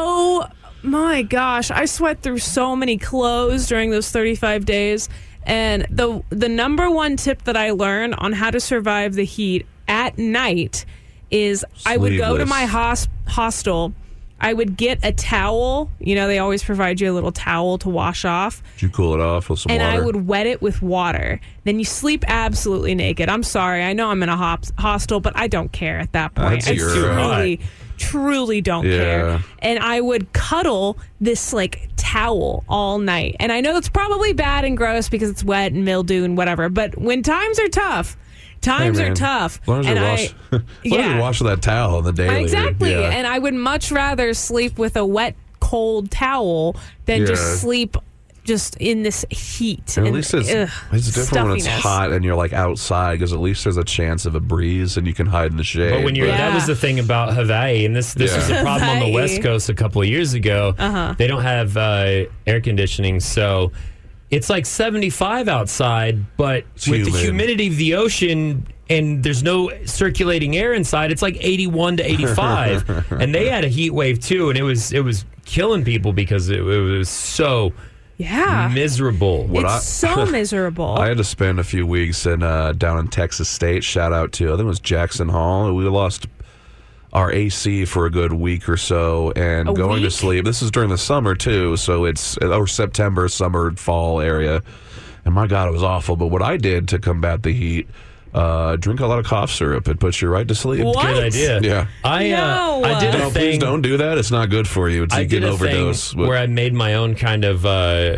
B: my gosh, I sweat through so many clothes during those 35 days. And the number one tip that I learned on how to survive the heat at night is I would go to my hostel. I would get a towel. You know, they always provide you a little towel to wash off.
D: Did you cool it off with some
B: And
D: water?
B: I would wet it with water. Then you sleep absolutely naked. I'm sorry. I know I'm in a hostel, but I don't care at that point.
D: That's your-
B: truly don't care. And I would cuddle this like towel all night. And I know it's probably bad and gross because it's wet and mildew and whatever. But when times are tough, times are tough.
D: As long as you wash that towel on the daily.
B: Exactly.
D: Yeah.
B: And I would much rather sleep with a wet, cold towel than just sleep just in this heat.
D: And at least it's different when it's
B: stuffiness.
D: hot and you're like outside, because at least there's a chance of a breeze and you can hide in the shade.
C: But when you're that was the thing about Hawaii, and this was the problem on the West Coast a couple of years ago. They don't have air conditioning, so it's like 75 outside, but with the humidity of the ocean and there's no circulating air inside, it's like 81 to 85. And they had a heat wave too, and it was killing people because it was so miserable.
B: So miserable.
D: I had to spend a few weeks down in Texas State. Shout out to, I think it was Jackson Hall. We lost our AC for a good week or so, and going to sleep. This is during the summer too, so it's September, summer, fall area. And my God, it was awful. But what I did to combat the heat, drink a lot of cough syrup. It puts you right to sleep.
B: What?
C: Good idea.
D: Yeah.
C: I did a thing.
D: Please don't do that. It's not good for you. It's
C: I
D: you
C: did
D: get
C: a
D: overdose.
C: thing where I made my own kind of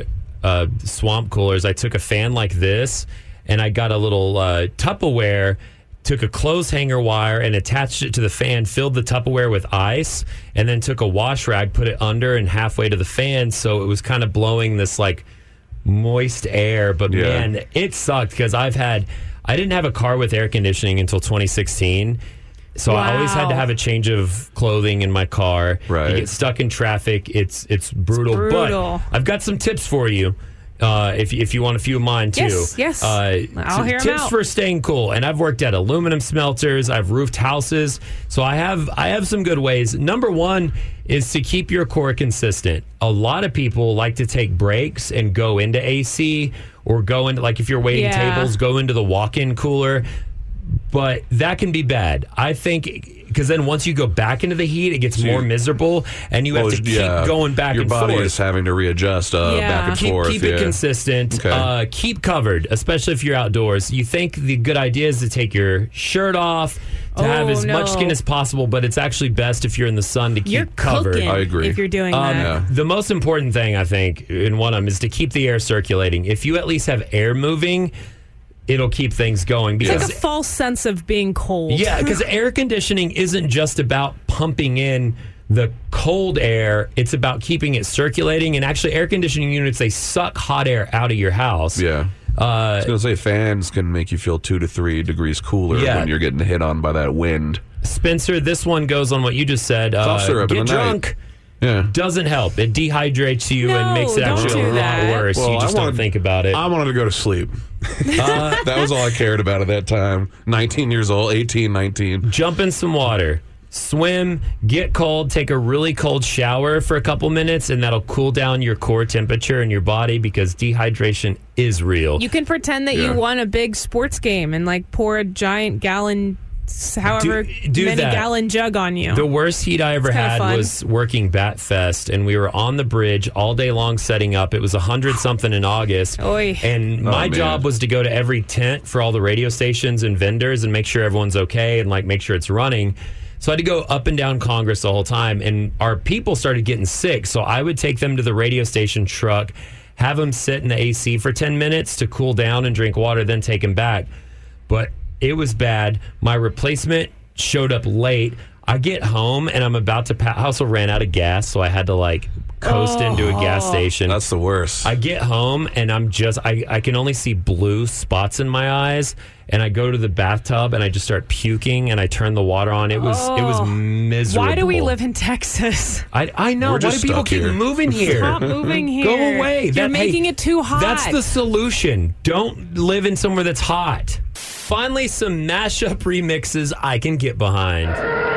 C: swamp coolers. I took a fan like this, and I got a little Tupperware, took a clothes hanger wire and attached it to the fan, filled the Tupperware with ice, and then took a wash rag, put it under and halfway to the fan, so it was kind of blowing this like moist air. But man, it sucked because I didn't have a car with air conditioning until 2016. So I always had to have a change of clothing in my car.
D: Right.
C: You get stuck in traffic. It's brutal. But I've got some tips for you. If you want a few of mine too.
B: Yes. I'll hear 'em
C: tips
B: out.
C: for staying cool. And I've worked at aluminum smelters. I've roofed houses. So I have some good ways. Number one is to keep your core consistent. A lot of people like to take breaks and go into AC or go into, like if you're waiting tables, go into the walk-in cooler. But that can be bad. I think because then once you go back into the heat, it gets more miserable, and you have to keep going back and forth.
D: Your body is having to readjust back and forth.
C: Keep it consistent.
D: Okay.
C: Keep covered, especially if you're outdoors. You think the good idea is to take your shirt off, to have as
B: no.
C: much skin as possible, but it's actually best if you're in the sun to keep
B: You're
C: covered.
B: cooking
D: I agree.
B: if you're doing that.
C: The most important thing, I think, in one of them is to keep the air circulating. If you at least have air moving, it'll keep things going.
B: It's
C: Because
B: like a false sense of being cold.
C: yeah, because air conditioning isn't just about pumping in the cold air. It's about keeping it circulating. And actually, air conditioning units, they suck hot air out of your house.
D: Yeah. I was going to say fans can make you feel 2 to 3 degrees cooler
C: Yeah.
D: when you're getting hit on by that wind.
C: Spencer, this one goes on what you just said.
D: Cough syrup in
C: get
D: the night.
C: drunk.
D: Yeah.
C: Doesn't help. It dehydrates you and
B: No,
C: makes it
B: don't
C: actually
B: do
C: a lot
B: that.
C: worse.
D: Well,
C: you just
D: I
C: don't
D: wanted-
C: think about it.
D: I wanted to go to sleep. That was all I cared about at that time. 19 years old, 18, 19.
C: Jump in some water, swim, get cold, take a really cold shower for a couple minutes, and that'll cool down your core temperature in your body because dehydration is real.
B: You can pretend that
D: Yeah.
B: you won a big sports game and like pour a giant gallon, however
C: Do
B: many
C: that.
B: gallon jug on you.
C: The worst heat I ever
B: It's kinda
C: had
B: fun.
C: was working Bat Fest, and we were on the bridge all day long setting up. It was 100-something in August.
B: Oy.
C: And my
D: man.
C: job was to go to every tent for all the radio stations and vendors and make sure everyone's okay and like make sure it's running. So I had to go up and down Congress the whole time, and our people started getting sick. So I would take them to the radio station truck, have them sit in the AC for 10 minutes to cool down and drink water, then take them back. But it was bad. My replacement showed up late. I get home and I'm about to I also ran out of gas, so I had to like coast into a gas station.
D: That's the worst.
C: I get home and I'm just I can only see blue spots in my eyes, and I go to the bathtub and I just start puking and I turn the water on. It was miserable.
B: Why do we live in Texas?
C: I know.
D: We're
C: Why do
D: just
C: people
D: stuck
C: keep
D: here.
C: moving here?
B: Stop moving here.
C: Go away.
B: You're making it too hot.
C: That's the solution. Don't live in somewhere that's hot. Finally, some mashup remixes I can get behind.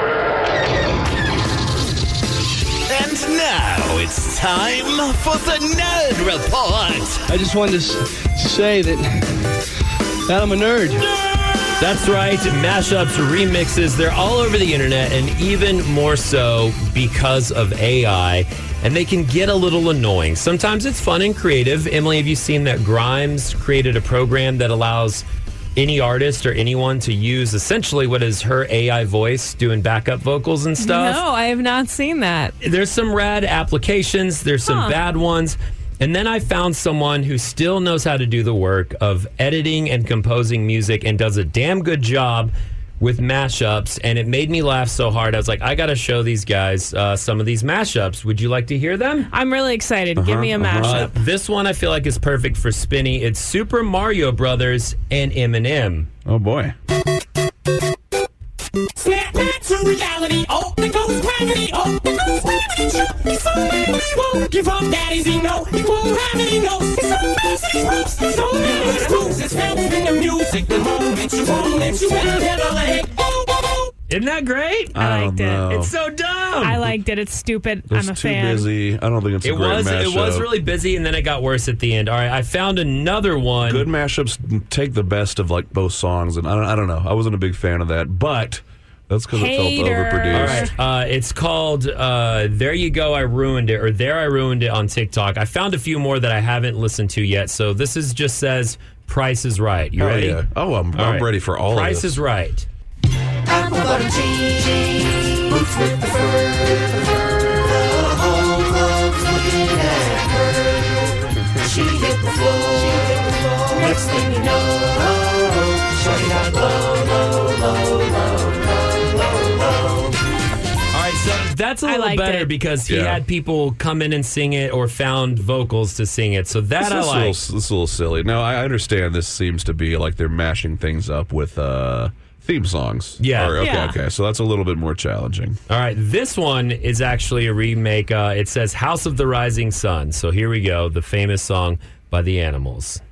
F: And now it's time for the Nerd Report.
H: I just wanted to say that I'm a nerd.
C: That's right. Mashups, remixes, they're all over the internet, and even more so because of AI. And they can get a little annoying. Sometimes it's fun and creative. Emily, have you seen that Grimes created a program that allows any artist or anyone to use essentially what is her AI voice doing backup vocals and stuff?
B: No, I have not seen that.
C: There's some rad applications. There's some bad ones. And then I found someone who still knows how to do the work of editing and composing music and does a damn good job with mashups. And it made me laugh so hard. I was like, I got to show these guys some of these mashups. Would you like to hear them?
B: I'm really excited. Give me a mashup.
C: This one I feel like is perfect for Spinny. It's Super Mario Brothers and Eminem.
D: Oh, boy.
I: Snap back to reality. Oh, there goes gravity. Oh, there goes gravity. He's so mad, but he won't give up. Daddy's he know he won't have any notes. He's so basic, he's ropes. He's so mad, his moves. It's felt in the music. The moment you want it, you will never let go.
C: Isn't that great?
B: I liked it.
C: It's so dumb.
B: I liked it. It's stupid.
D: It's
B: I'm a
D: too
B: fan.
D: busy. I don't think it's a
C: It
D: great
C: was
D: mashup.
C: it was really busy, and then it got worse at the end. All right, I found another one.
D: Good mashups take the best of like both songs, and I don't know. I wasn't a big fan of that, but that's because it felt
B: Hater.
D: overproduced.
C: All right, it's called "There You Go, I Ruined It" or "There I Ruined It" on TikTok. I found a few more that I haven't listened to yet. So this is just says "Price is Right." You
D: Hell
C: ready?
D: yeah. Oh, I'm
C: right.
D: ready for all
C: Price
D: of this.
C: is Right.
I: Apple butter cheese, boots with the fur. The whole club's looking at her. She hit the floor. Next thing you know, shawty got low.
C: All right, so that's a
B: I
C: little
B: liked
C: better
B: it.
C: because he
D: Yeah.
C: had people come in and sing it or found vocals to sing it. So that I
D: This is
C: like.
D: this is a little silly. Now, I understand this seems to be like they're mashing things up with theme songs.
C: Yeah.
B: Yeah.
D: Okay. So that's a little bit more challenging.
C: All right, this one is actually a remake. It says House of the Rising Sun. So here we go, the famous song by the Animals.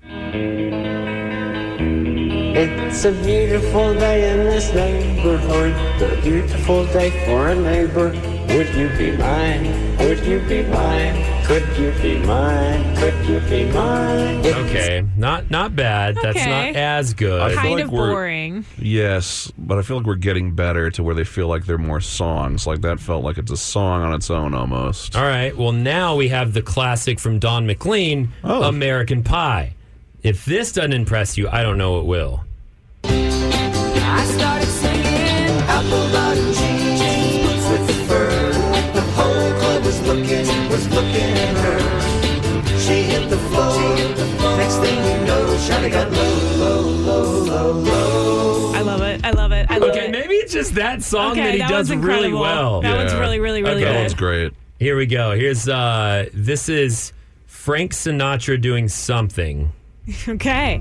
J: It's a beautiful day in this neighborhood, a beautiful day for a neighbor. Would you be mine? Would you be mine? Could you be mine? Could you be mine?
C: Okay, not bad. That's
B: Okay.
C: not as good.
D: I feel
B: Kind
D: like
B: of
D: we're-
B: boring.
D: Yes, but I feel like we're getting better to where they feel like they're more songs. Like that felt like it's a song on its own almost.
C: All right, well, now we have the classic from Don McLean,
D: Oh.
C: American Pie. If this doesn't impress you, I don't know what will.
I: I started singing apple bottom jeans, boots with the fur. The whole club was looking at her. She hit the floor. Next thing you know, Shawty got low.
B: I love it. I love it. I love
C: Okay,
B: it.
C: maybe it's just that song that he
B: that
C: does
B: one's
C: really
B: incredible.
C: well.
B: That one's really, really, really
D: That
B: good.
D: one's great.
C: Here we go. Here's this is Frank Sinatra doing something.
B: Okay.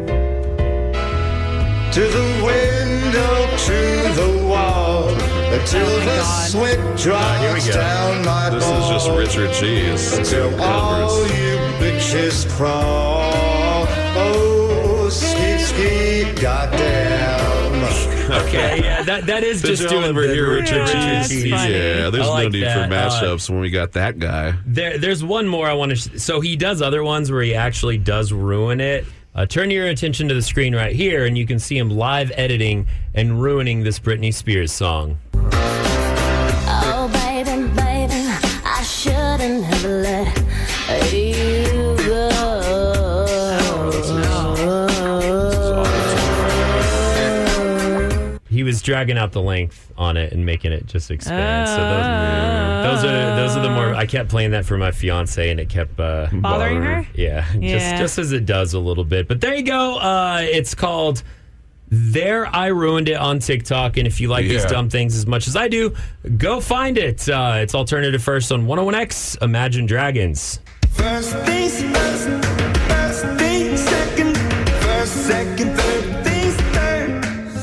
I: To the window, to the wall, until the sweat drops down my
D: This is just Richard G's
I: until all
D: covers.
I: you bitches crawl. Oh, skeet, skeet, goddamn.
C: Okay, yeah, that is
D: Did
C: just
D: you
C: doing
D: ever hear Richard
B: that's
D: G's?
B: funny.
D: Yeah, there's
C: I like
D: no need for
C: that.
D: mashups when we got that guy.
C: There's one more I want to. So he does other ones where he actually does ruin it. Turn your attention to the screen right here, and you can see him live editing and ruining this Britney Spears song.
K: Oh, baby, baby, I shouldn't have let you go.
C: He was dragging out the length on it and making it just expand. So those are the more. I kept playing that for my fiance, and it kept
B: Bothering her?
C: Yeah,
B: Yeah.
C: just as it does a little bit. But there you go. It's called There I Ruined It on TikTok. And if you like these dumb things as much as I do, go find it. It's Alternative First on 101X. Imagine Dragons.
I: First things first, first things second, first, second, third things third.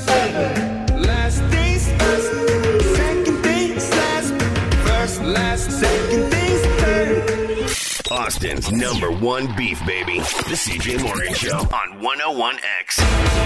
I: Last things first, second things last, first, last, second things third.
F: Austin's #1 beef baby. The CJ Morgan Show on 101X.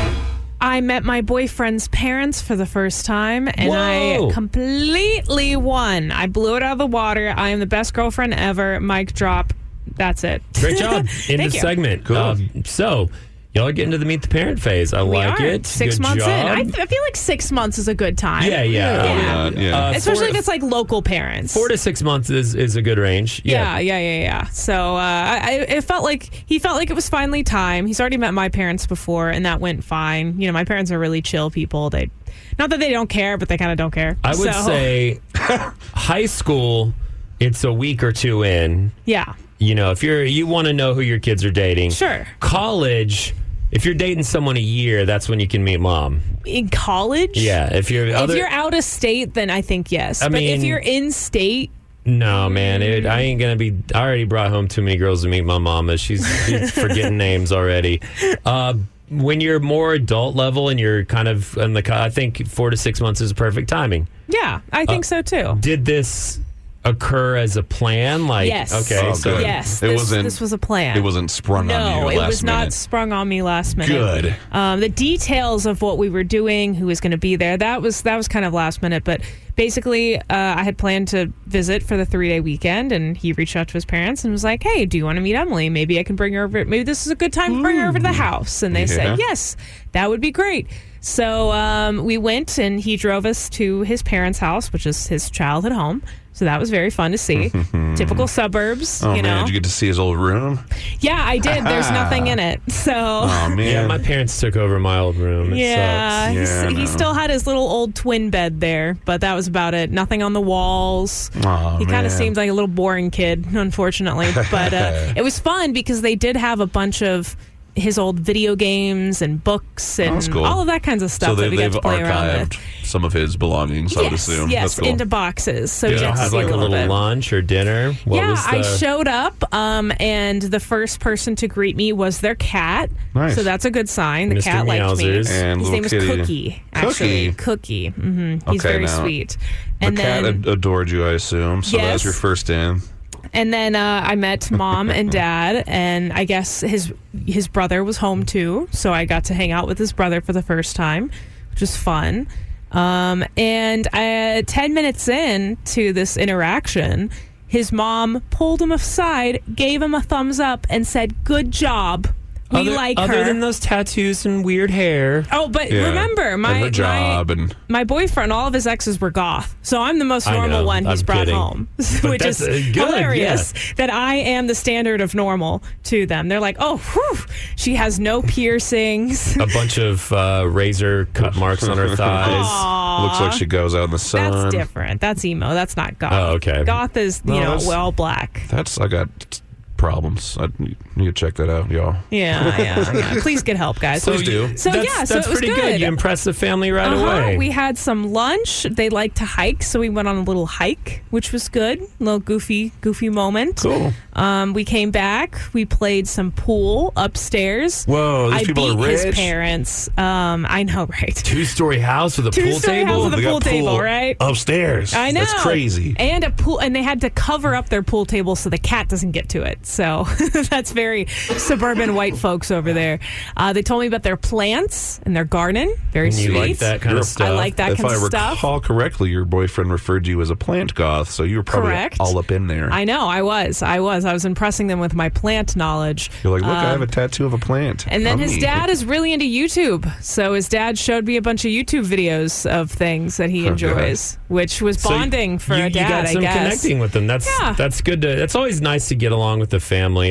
B: I met my boyfriend's parents for the first time, and
C: Whoa.
B: I completely won. I blew it out of the water. I am the best girlfriend ever. Mic drop. That's it.
C: Great job. In
B: Thank
C: the
B: you.
C: segment. Cool. So, y'all are getting to the meet the parent phase. I
B: We
C: like
B: are
C: it.
B: 6
C: Good
B: months
C: job.
B: in. I feel like 6 months is a good time.
C: Yeah.
B: Especially
C: four-
B: if it's like local parents.
C: 4 to 6 months is a good range.
B: Yeah. So it felt like he felt like it was finally time. He's already met my parents before, and that went fine. You know, my parents are really chill people. They, not that they don't care, but they kind of don't care.
C: I would say high school, it's a week or two in.
B: Yeah.
C: You know, if you want to know who your kids are dating.
B: Sure.
C: College, if you're dating someone a year, that's when you can meet mom.
B: In college?
C: Yeah. If you're
B: out of state, then I think yes. But if
C: mean-
B: you're in state,
C: No, man, I ain't gonna be. I already brought home too many girls to meet my mama. She's forgetting names already. When you're more adult level and you're kind of in the, I think 4 to 6 months is perfect timing.
B: yeah, I think so too.
C: Did this occur as a plan? Like,
B: Yes.
C: okay,
D: Oh,
C: so
D: good.
B: Yes,
D: This
B: was a plan.
D: It wasn't sprung on
B: No,
D: you
B: it
D: last
B: was not
D: minute.
B: sprung on me last minute.
D: Good.
B: The details of what we were doing, who was going to be there, that was kind of last minute. But basically, I had planned to visit for the 3-day weekend, and he reached out to his parents and was like, "Hey, do you want to meet Emily? Maybe I can bring her over. Maybe this is a good time to bring her over to the house." And they said, "Yes, that would be great." So we went, and he drove us to his parents' house, which is his childhood home. So that was very fun to see. Typical suburbs,
D: Oh,
B: you
D: man,
B: know.
D: did you get to see his old room?
B: Yeah, I did. There's nothing in it. So
D: Oh, man.
C: yeah, my parents took over my old room. It
B: yeah,
C: sucks.
B: he's-
D: Yeah, I
B: he
D: know.
B: still had his little old twin bed there, but that was about it. Nothing on the walls.
D: Oh,
B: He kind
D: man.
B: of seemed like a little boring kid, unfortunately. But it was fun because they did have a bunch of his old video games and books and
D: That's cool.
B: all of that kinds of stuff
D: So
B: that we
D: they've
B: got to play around with.
D: archived some of his belongings, I would assume.
B: Yes,
D: That's cool.
B: into boxes. So
C: Did
B: you
C: y'all
B: get to
C: have
B: see
C: like a little
B: bit.
C: lunch or dinner? What
B: Yeah,
C: was the,
B: I showed up, and the first person to greet me was their cat.
D: Nice.
B: So that's a good sign. The
C: Mr.
B: cat liked me.
C: Meowsers.
D: And
B: His
D: little
B: name is
D: kitty.
B: Cookie, actually. Cookie. He's
D: Okay,
B: very
D: now,
B: sweet.
D: The
B: And
D: cat
B: then,
D: adored you, I assume. So that
B: Yes.
D: was your first in.
B: and then I met Mom and Dad, and I guess his brother was home too. So I got to hang out with his brother for the first time, which was fun. And 10 minutes in to this interaction, his mom pulled him aside, gave him a thumbs up, and said, "Good job." We like her.
C: Other than those tattoos and weird hair.
B: Oh, but remember,
D: her job
B: my boyfriend, all of his exes were goth. So I'm the most normal one he's brought home, which is hilarious that I am the standard of normal to them. They're like, oh, whew, she has no piercings.
C: A bunch of razor cut marks on her thighs.
B: Aww.
D: Looks like she goes out in the sun.
B: That's different. That's emo. That's not goth.
C: Oh, okay.
B: Goth is, all black.
D: I got problems. I need to check that out, y'all.
B: Yeah. Please get help, guys.
D: Please do.
B: So
C: that's
B: it was
C: pretty good. You impressed the family right away.
B: We had some lunch. They like to hike, so we went on a little hike, which was good. A little goofy moment.
D: Cool.
B: We came back. We played some pool upstairs.
D: Whoa, these people are rich.
B: I beat his parents. I know, right?
C: 2-story house with a pool
B: Two-story
C: table.
B: house with a pool table, right?
D: Upstairs.
B: I know.
D: That's crazy.
B: And a pool, and they had to cover up their pool table so the cat doesn't get to it. So that's very suburban white folks over there. They told me about their plants and their garden. Very sweet.
C: You like that kind of stuff?
B: I like that kind of stuff.
D: If I recall correctly, your boyfriend referred to you as a plant goth, so you were probably all up in there.
B: I know. I was impressing them with my plant knowledge.
D: You're like, look, I have a tattoo of a plant.
B: And then his dad is really into YouTube. So his dad showed me a bunch of YouTube videos of things that he enjoys, which was bonding for a dad,
C: you got some
B: I guess.
C: Connecting with them. That's good. That's always nice to get along with the family.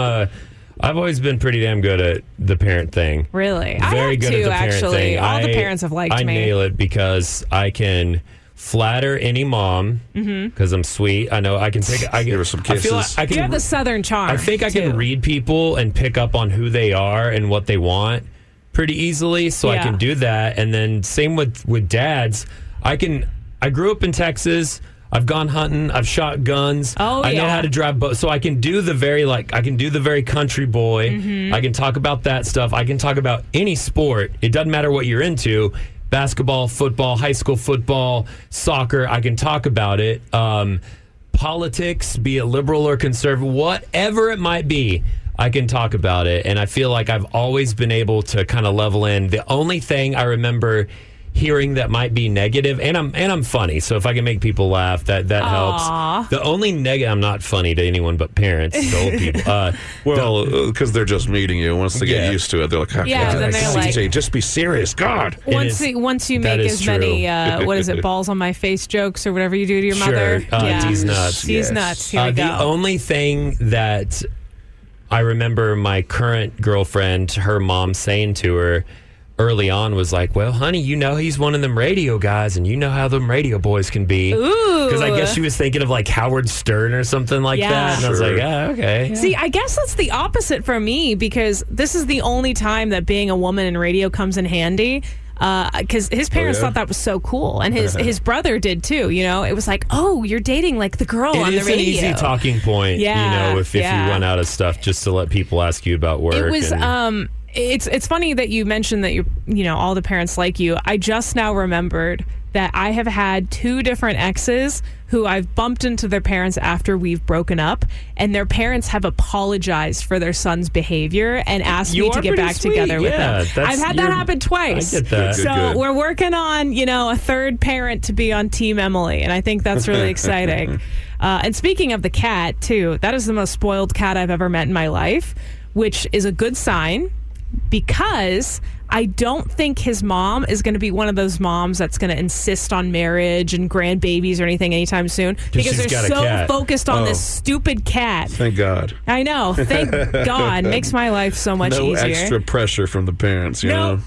C: I've always been pretty damn good at the parent thing.
B: Really?
C: Very good at the parent thing.
B: All the parents have liked me.
C: I nail it because I can flatter any mom because I'm sweet. I know I can take. I give her
D: some kisses.
B: You have the southern charm.
C: I think I can read people and pick up on who they are and what they want pretty easily, so I can do that. And then same with dads. I grew up in Texas. I've gone hunting. I've shot guns. I know how to drive boats, so I can do the very country boy. I can talk about that stuff. I can talk about any sport. It doesn't matter what you're into. Basketball, football, high school football, soccer. I can talk about it. Politics, be it liberal or conservative, whatever it might be, I can talk about it. And I feel like I've always been able to kind of level in. The only thing I remember hearing that might be negative, and I'm funny, so if I can make people laugh, that helps. The only negative, I'm not funny to anyone but parents, to old people.
D: Because they're just meeting you. Once they get used to it, they're like,
B: then they're like,
D: CJ, just be serious. God.
B: Once you make as many, what is it, balls on my face jokes or whatever you do to your mother.
C: D's nuts.
B: D's nuts. Here we go.
C: The only thing that I remember my current girlfriend, her mom saying to her early on was like, well, honey, he's one of them radio guys, and you know how them radio boys can be. Because I guess she was thinking of like Howard Stern or something like that. And I was like, okay.
B: Yeah. See, I guess that's the opposite for me, because this is the only time that being a woman in radio comes in handy. Because his parents thought that was so cool, and his brother did too. It was like, oh, you're dating like the girl on the radio.
C: It's an easy talking point. If you run out of stuff, just to let people ask you about work.
B: It was It's funny that you mentioned that all the parents like you. I just now remembered that I have had 2 different exes who I've bumped into their parents after we've broken up, and their parents have apologized for their son's behavior and asked me to get back together with them. I've had that happen twice.
C: I get that.
B: So we're working on, a third parent to be on Team Emily, and I think that's really exciting. And speaking of the cat, too, that is the most spoiled cat I've ever met in my life, which is a good sign, because I don't think his mom is going to be one of those moms that's going to insist on marriage and grandbabies or anything anytime soon, because they're so focused on this stupid cat.
D: Thank God.
B: I know. Thank God. Makes my life so much easier.
D: No extra pressure from the parents,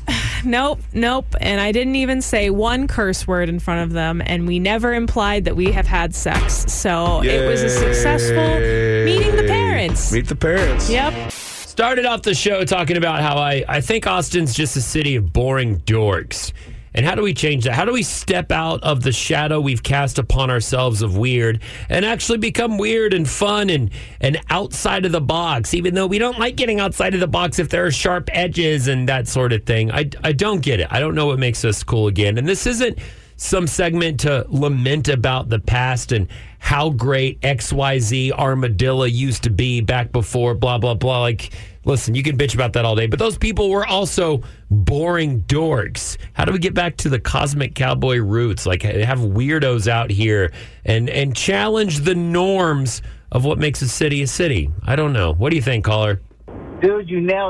B: Nope. And I didn't even say one curse word in front of them, and we never implied that we have had sex. So it was a successful meeting the parents.
D: Meet the parents.
B: Yep.
C: Started off the show talking about how I think Austin's just a city of boring dorks. And how do we change that? How do we step out of the shadow we've cast upon ourselves of weird and actually become weird and fun and outside of the box, even though we don't like getting outside of the box if there are sharp edges and that sort of thing? I don't get it. I don't know what makes us cool again. And this isn't some segment to lament about the past and how great XYZ Armadillo used to be back before blah, blah, blah. Like, listen, you can bitch about that all day, but those people were also boring dorks. How do we get back to the cosmic cowboy roots? Like, have weirdos out here and challenge the norms of what makes a city a city? I don't know. What do you think, caller?
L: Dude, you nailed it.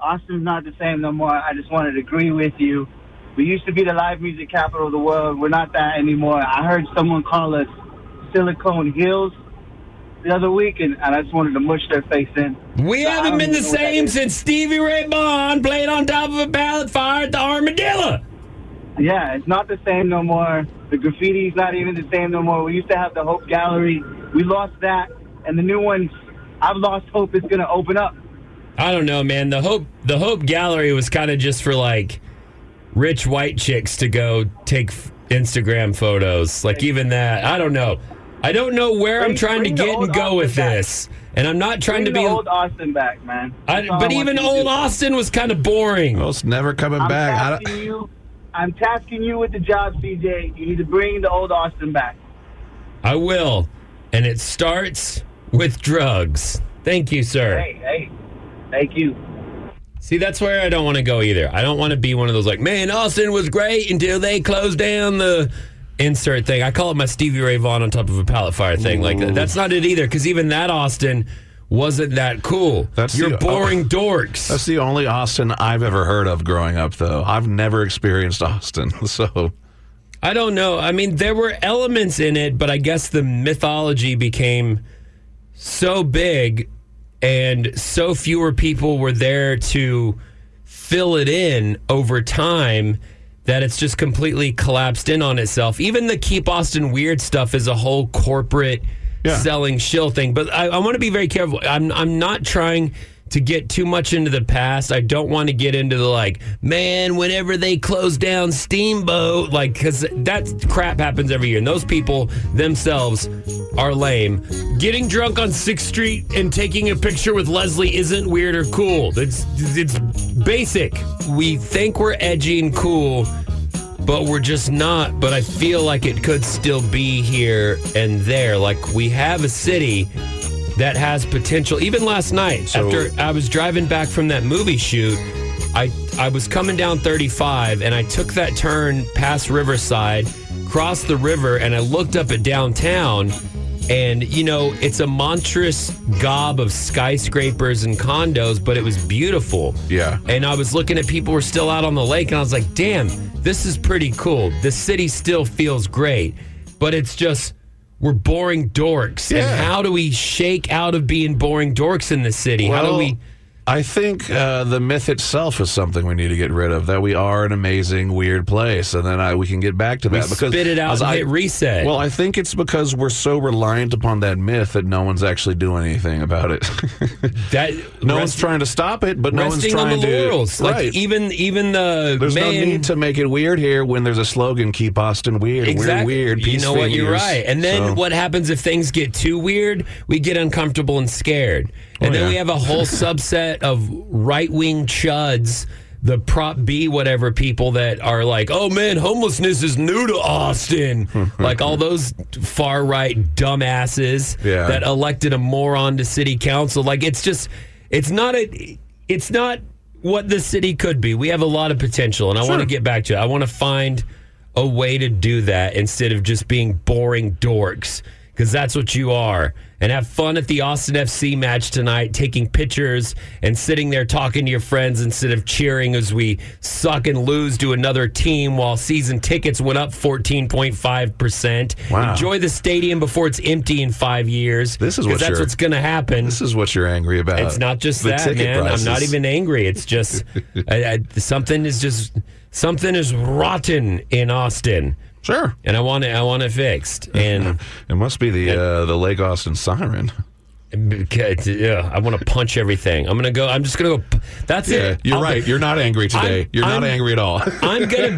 L: Austin's not the same no more. I just wanted to agree with you. We used to be the live music capital of the world. We're not that anymore. I heard someone call us Silicon Hills the other week, and I just wanted to mush their face in.
C: We haven't been the same since Stevie Ray Vaughan played on top of a pallet fire at the Armadillo.
L: Yeah, it's not the same no more. The graffiti's not even the same no more. We used to have the Hope Gallery. We lost that, and the new one, I've lost hope it's going to open up.
C: I don't know, man. The Hope Gallery was kind of just for, like, rich white chicks to go take Instagram photos. Like, even that. I don't know. I don't know where I'm trying to get and go with this. And I'm not trying to be
L: old Austin back, man.
C: But even old Austin was kind of boring.
D: Well, it's never coming back.
L: I'm tasking you with the job, CJ. You need to bring the old Austin back.
C: I will. And it starts with drugs. Thank you, sir.
L: Hey. Thank you.
C: See, that's where I don't want to go either. I don't want to be one of those like, man, Austin was great until they closed down the insert thing. I call it my Stevie Ray Vaughan on top of a pallet fire thing. Like, that's not it either, because even that Austin wasn't that cool. You're boring dorks.
D: That's the only Austin I've ever heard of growing up, though. I've never experienced Austin, so...
C: I don't know. I mean, there were elements in it, but I guess the mythology became so big and so fewer people were there to fill it in over time that it's just completely collapsed in on itself. Even the Keep Austin Weird stuff is a whole corporate selling shill thing. But I want to be very careful. I'm not trying to get too much into the past. I don't want to get into the like, man, whenever they close down Steamboat, like, because that crap happens every year. And those people themselves are lame. Getting drunk on 6th Street and taking a picture with Leslie isn't weird or cool. It's basic. We think we're edgy and cool, but we're just not. But I feel like it could still be here and there. Like, we have a city that has potential. Even last night, after I was driving back from that movie shoot, I was coming down 35, and I took that turn past Riverside, crossed the river, and I looked up at downtown, and, you know, it's a monstrous gob of skyscrapers and condos, but it was beautiful.
D: Yeah.
C: And I was looking at people who were still out on the lake, and I was like, damn, this is pretty cool. The city still feels great, but it's just... we're boring dorks. Yeah. And how do we shake out of being boring dorks in the city?
D: Well,
C: how do we...
D: I think the myth itself is something we need to get rid of, that we are an amazing, weird place. And then we can get back to that.
C: Because spit it out and hit reset.
D: Well, I think it's because we're so reliant upon that myth that no one's actually doing anything about it. No one's trying to stop it, but no one's trying to...
C: laurels. Like,
D: right.
C: even the...
D: There's no need to make it weird here when there's a slogan, Keep Austin Weird.
C: Exactly.
D: We're weird, peace
C: You know what,
D: figures.
C: you're right. And then what happens if things get too weird? We get uncomfortable and scared. And then we have a whole subset of right-wing chuds, the Prop B whatever people that are like, oh, man, homelessness is new to Austin. Like all those far-right dumbasses that elected a moron to city council. Like, it's just, it's not what the city could be. We have a lot of potential, and I want to get back to it. I want to find a way to do that instead of just being boring dorks, because that's what you are. And have fun at the Austin FC match tonight, taking pictures and sitting there talking to your friends instead of cheering as we suck and lose to another team while season tickets went up 14.5%.
D: Wow.
C: Enjoy the stadium before it's empty in 5 years.
D: This is
C: that's what's going to happen.
D: This is what you're angry about.
C: It's not just that, man.
D: Prices.
C: I'm not even angry. It's just something is rotten in Austin.
D: Sure.
C: And I want it fixed. And
D: it must be the Lake Austin siren.
C: Yeah, I want to punch everything. I'm just gonna go. That's it.
D: You're right. You're not angry today. You're not angry at all.
C: I'm gonna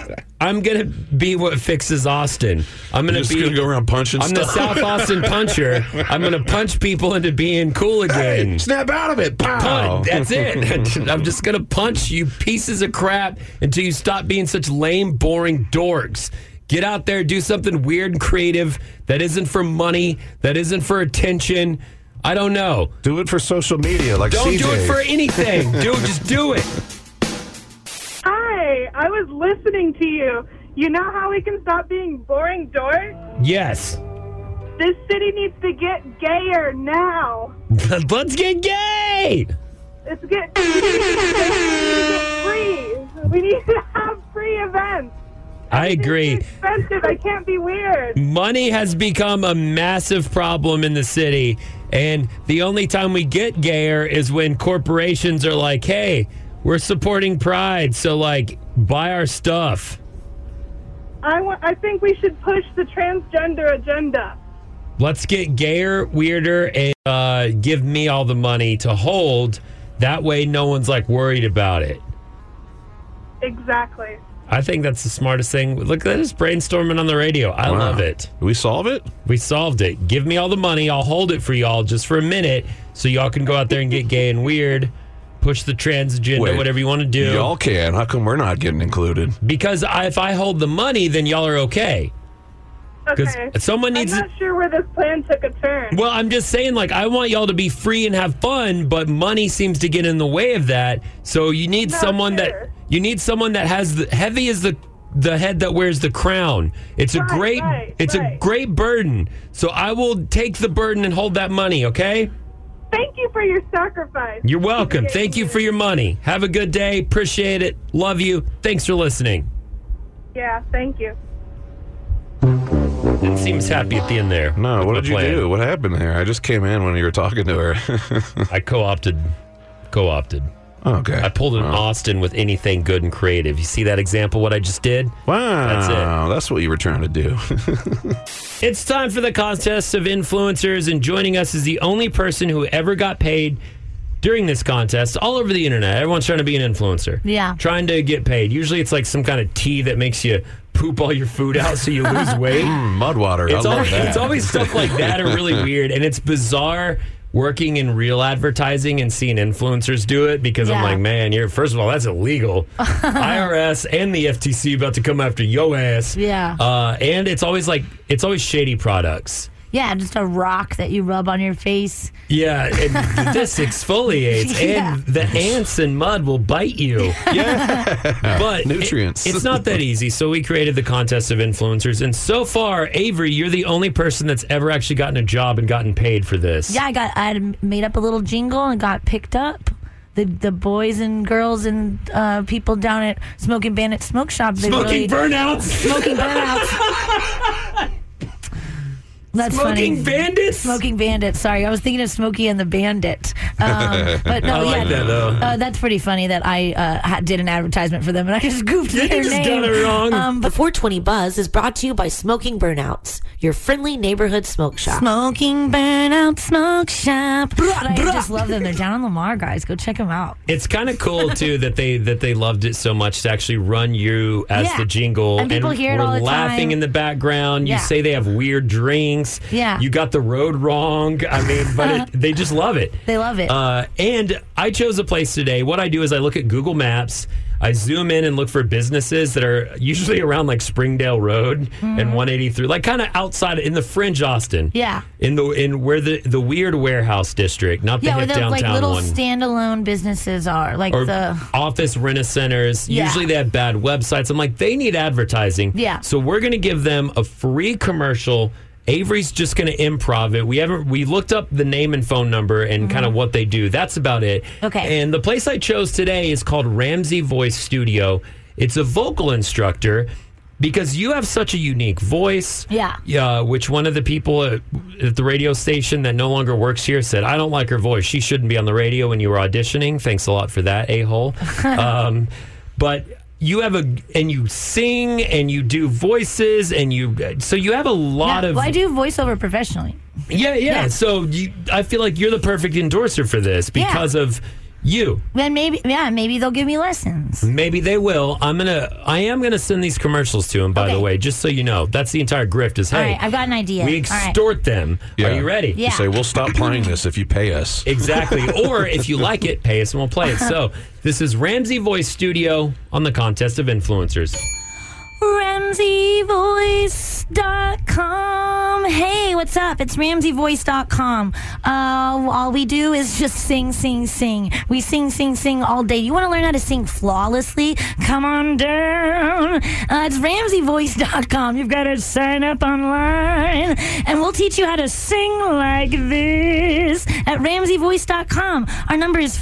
C: be what fixes Austin. I'm gonna
D: go around punching.
C: I'm the South Austin puncher. I'm gonna punch people into being cool again.
D: Hey, snap out of it. Pow.
C: That's it. I'm just gonna punch you pieces of crap until you stop being such lame, boring dorks. Get out there, do something weird and creative that isn't for money, that isn't for attention. I don't know.
D: Do it for social media, like
C: Don't
D: CJ.
C: do it for anything. Just do it.
M: Hi, I was listening to you. You know how we can stop being boring dorks?
C: Yes.
M: This city needs to get gayer now.
C: Let's get gay.
M: Let's get free. We need to have free events.
C: I agree.
M: It's expensive. I can't be weird.
C: Money has become a massive problem in the city, and the only time we get gayer is when corporations are like, hey, we're supporting Pride, so, like, buy our stuff.
M: I think we should push the transgender agenda.
C: Let's get gayer, weirder, and give me all the money to hold. That way no one's, like, worried about it.
M: Exactly.
C: I think that's the smartest thing. Look at this brainstorming on the radio. I love it.
D: Did we solve it?
C: We solved it. Give me all the money. I'll hold it for y'all just for a minute so y'all can go out there and get gay and weird. Push the trans agenda, whatever you want to do.
D: Y'all can. How come we're not getting included?
C: Because if I hold the money, then y'all are okay.
M: Okay.
C: Someone needs.
M: I'm not sure where this plan took a turn.
C: Well, I'm just saying, like, I want y'all to be free and have fun, but money seems to get in the way of that. So you need someone that has the heavy as the head that wears the crown. It's a great burden. So I will take the burden and hold that money. Okay.
M: Thank you for your sacrifice.
C: You're welcome. Thank you for your money. Have a good day. Appreciate it. Love you. Thanks for listening.
M: Yeah. Thank you.
C: It seems happy at the end there.
D: No, what did you do? What happened there? I just came in when you were talking to her.
C: I co-opted.
D: Okay.
C: I pulled an Austin with anything good and creative. You see that example, what I just did?
D: Wow.
C: That's it.
D: That's what you were trying to do.
C: It's time for the contest of influencers, and joining us is the only person who ever got paid during this contest all over the internet. Everyone's trying to be an influencer.
N: Yeah.
C: Trying to get paid. Usually it's like some kind of tea that makes you poop all your food out so you lose weight.
D: Mud water. I love that.
C: It's always stuff like that are really weird, and it's bizarre working in real advertising and seeing influencers do it because I'm like, man, first of all, that's illegal. IRS and the FTC about to come after your ass.
N: Yeah.
C: And it's always shady products.
N: Yeah, just a rock that you rub on your face.
C: Yeah, and this exfoliates, and the ants and mud will bite you.
D: Yeah,
C: but
D: nutrients.
C: It's not that easy, so we created the contest of influencers, and so far, Avery, you're the only person that's ever actually gotten a job and gotten paid for this.
N: Yeah, I had made up a little jingle and got picked up. The boys and girls and people down at Smoking Bandit Smoke Shop.
C: Smoking Burnouts.
N: That's
C: Smoking
N: funny.
C: Bandits?
N: Smoking Bandits. Sorry, I was thinking of Smokey and the Bandit. But no,
C: I like that, though.
N: That's pretty funny that I did an advertisement for them and I just goofed their name.
C: You just got it wrong.
O: The 420 Buzz is brought to you by Smoking Burnouts, your friendly neighborhood smoke shop.
N: Smoking Burnout Smoke Shop. I just love them. They're down on Lamar, guys. Go check them out.
C: It's kind of cool too that they loved it so much to actually run you as the jingle,
N: and people hear it all the time.
C: We're laughing in the background. You say they have weird drinks.
N: Yeah,
C: you got the road wrong. I mean, but they just love it.
N: They love it.
C: And I chose a place today. What I do is I look at Google Maps. I zoom in and look for businesses that are usually around like Springdale Road and 183, like kind of outside in the fringe Austin.
N: Yeah.
C: In where the weird warehouse district, not the hip downtown
N: like little
C: one.
N: standalone businesses are like
C: or
N: the
C: office rent-a-centers.
N: Yeah.
C: Usually they have bad websites. I'm like, they need advertising.
N: Yeah.
C: So we're going to give them a free commercial. Avery's just going to improv it. We looked up the name and phone number and kind of what they do. That's about it.
N: Okay.
C: And the place I chose today is called Ramsey Voice Studio. It's a vocal instructor because you have such a unique voice.
N: Yeah.
C: Which one of the people at the radio station that no longer works here said, I don't like her voice. She shouldn't be on the radio when you were auditioning. Thanks a lot for that, a-hole. But you have and you sing and you do voices and so you have a lot of.
N: Well, I do voiceover professionally.
C: Yeah. So I feel like you're the perfect endorser for this because of you.
N: Then maybe they'll give me lessons.
C: Maybe they will. I am gonna send these commercials to them. By the way, just so you know, that's the entire grift. Is
N: All right, I've got an idea.
C: We extort them.
D: Yeah.
C: Are you ready?
N: Yeah.
D: You say we'll stop playing this if you pay us.
C: Exactly. Or if you like it, pay us and we'll play it. So this is Ramsey Voice Studio on the contest of influencers.
N: RamseyVoice.com. Hey, what's up? It's RamseyVoice.com. All we do is just sing, sing, sing. We sing all day. You want to learn how to sing flawlessly? Come on down. It's RamseyVoice.com. You've got to sign up online, and we'll teach you how to sing like this at RamseyVoice.com. Our number is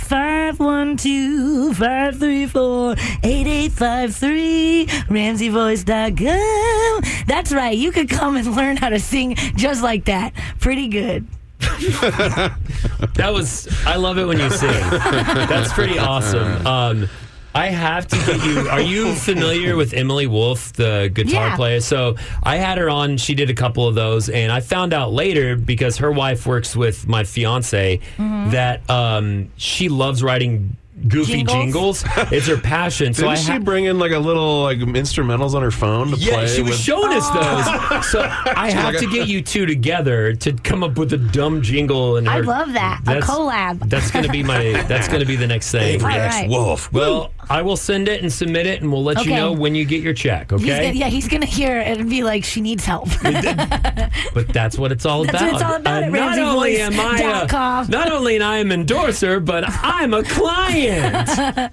N: 512-534-8853. RamseyVoice.com. That's right. You could come and learn how to sing just like that. Pretty good.
C: I love it when you sing. That's pretty awesome. I have to get you. Are you familiar with Emily Wolf, the guitar player? So I had her on. She did a couple of those, and I found out later because her wife works with my fiance that she loves writing goofy jingles. It's her passion. So
D: Didn't she bring in like a little instrumentals on her phone to play?
C: Yeah, she was showing us those. So I have to get you two together to come up with a dumb jingle. And
N: I love that. A collab.
C: That's gonna be the next thing.
N: Avery X
D: Wolf.
C: Well, I will send it and submit it, and we'll let you know when you get your check. Okay?
N: He's gonna hear it and be like, she needs help.
C: But that's what it's all about.
N: That's what it's all about at RamseyVoice.com.
C: Not only am I an endorser, but I'm a client.
N: Did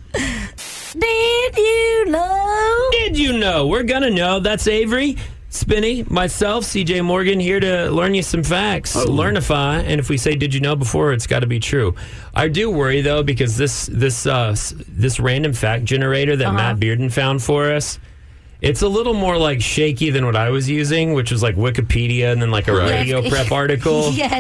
N: you know?
C: Did you know? We're gonna know. That's Avery, Spinny, myself, CJ Morgan, here to learn you some facts. Learnify, and if we say "Did you know" before, it's got to be true. I do worry though because this random fact generator that Matt Bearden found for us. It's a little more like shaky than what I was using, which was like Wikipedia and then like a radio prep article.
N: Yeah,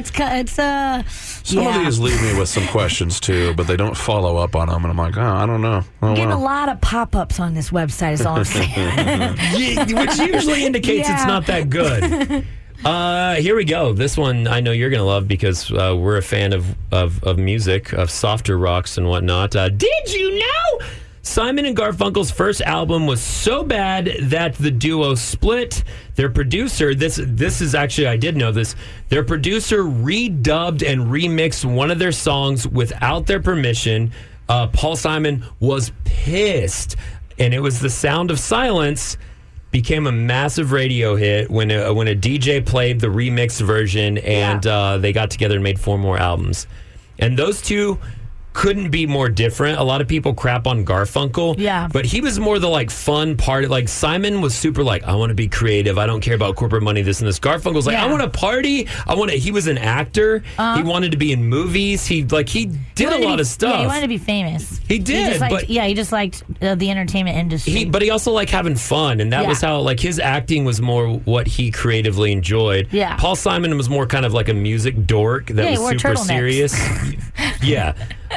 D: Some of these leave me with some questions too, but they don't follow up on them, and I'm like, I don't know.
N: I'm getting a lot of pop-ups on this website is all I'm saying.
C: Which usually indicates it's not that good. Here we go. This one I know you're going to love because we're a fan of music, of softer rocks and whatnot. Did you know? Simon and Garfunkel's first album was so bad that the duo split. Their producer, this is actually, I did know this, their producer redubbed and remixed one of their songs without their permission. Paul Simon was pissed, and it was The Sound of Silence. Became a massive radio hit when a DJ played the remix version, and they got together and made 4 more albums. And those two couldn't be more different. A lot of people crap on Garfunkel, but he was more the like fun part. Like Simon was super like, I want to be creative. I don't care about corporate money, this and this. Garfunkel's like, I want to party. He was an actor. He wanted to be in movies. He did a lot of stuff.
N: Yeah, he wanted to be famous.
C: He did,
N: he just liked the entertainment industry.
C: But he also liked having fun, and that was how his acting was more what he creatively enjoyed.
N: Yeah.
C: Paul Simon was more kind of like a music dork that was super serious. Yeah.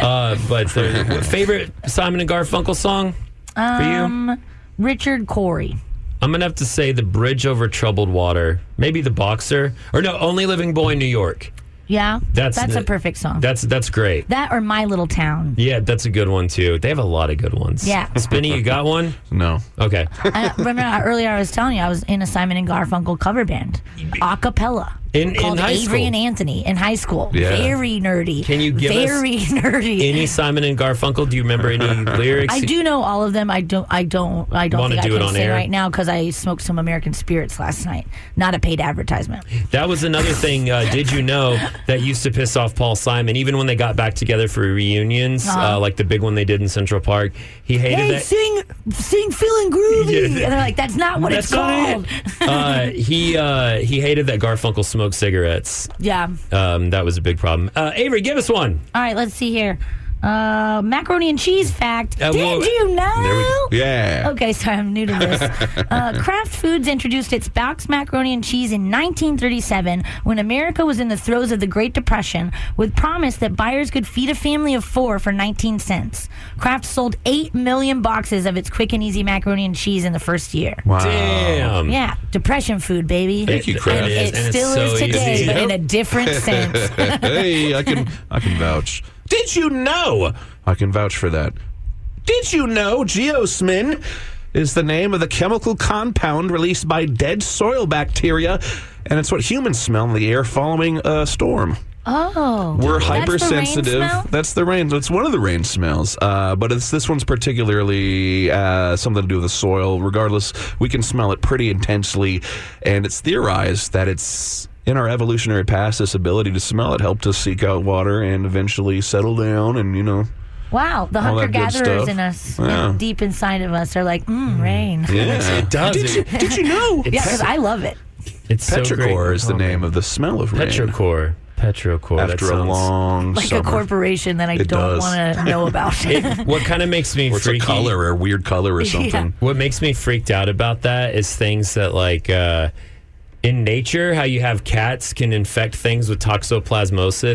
C: But the favorite Simon and Garfunkel song for you?
N: Richard Corey.
C: I'm going to have to say The Bridge Over Troubled Water. Maybe The Boxer. Or no, Only Living Boy in New York.
N: Yeah, that's a perfect song.
C: That's great.
N: That or My Little Town.
C: Yeah, that's a good one too. They have a lot of good ones.
N: Yeah.
C: Spinny, you got one?
D: No.
C: Okay.
N: Remember earlier I was telling you I was in a Simon and Garfunkel cover band, a cappella. Called
C: high
N: Avery
C: school.
N: and Anthony in high school.
D: Yeah.
N: Very nerdy.
C: Can you give us any Simon and Garfunkel? Do you remember any lyrics?
N: I do know all of them. I don't think I can say right now because I smoked some American Spirits last night. Not a paid advertisement.
C: That was another thing. Did you know that used to piss off Paul Simon? Even when they got back together for reunions, like the big one they did in Central Park, he hated that.
N: Sing Feeling Groovy. And they're like, that's not what it's called.
C: He hated that Garfunkel smoked cigarettes.
N: Yeah.
C: That was a big problem. Avery, give us one.
N: All right, let's see here. Macaroni and cheese fact. Did you know?
D: Yeah.
N: Okay, sorry, I'm new to this. Kraft Foods introduced its boxed macaroni and cheese in 1937 when America was in the throes of the Great Depression, with promise that buyers could feed a family of 4 for 19 cents. Kraft sold 8 million boxes of its quick and easy macaroni and cheese in the first year.
D: Wow.
C: Damn.
N: Yeah, depression food, baby.
D: Thank you, Kraft.
N: And it still is today, but in a different sense.
D: Hey, I can vouch. Did you know? I can vouch for that. Did you know geosmin is the name of the chemical compound released by dead soil bacteria, and it's what humans smell in the air following a storm.
N: Oh.
D: We're hypersensitive.
N: That's the rain smell?
D: That's the rain. It's one of the rain smells. But this one's particularly something to do with the soil. Regardless, we can smell it pretty intensely, and it's theorized that it's in our evolutionary past, this ability to smell it helped us seek out water and eventually settle down and,
N: Wow, the
D: all that good
N: hunter-gatherers
D: stuff.
N: in us,
D: Yeah.
N: deep inside of us, are like, rain.
D: Yeah.
C: It does.
D: Did you know?
N: Yeah, because I love it.
C: It's so great.
D: Petrichor is the name of the smell of rain.
C: Petrichor.
D: After a long
N: Like
D: summer.
N: a corporation that I
D: It
N: don't
D: does.
N: want to know about.
C: What kind of makes me
D: Or it's
C: freaky?
D: a color or a weird color or something.
C: What makes me freaked out about that is things that like in nature, how you have cats can infect things with toxoplasmosis.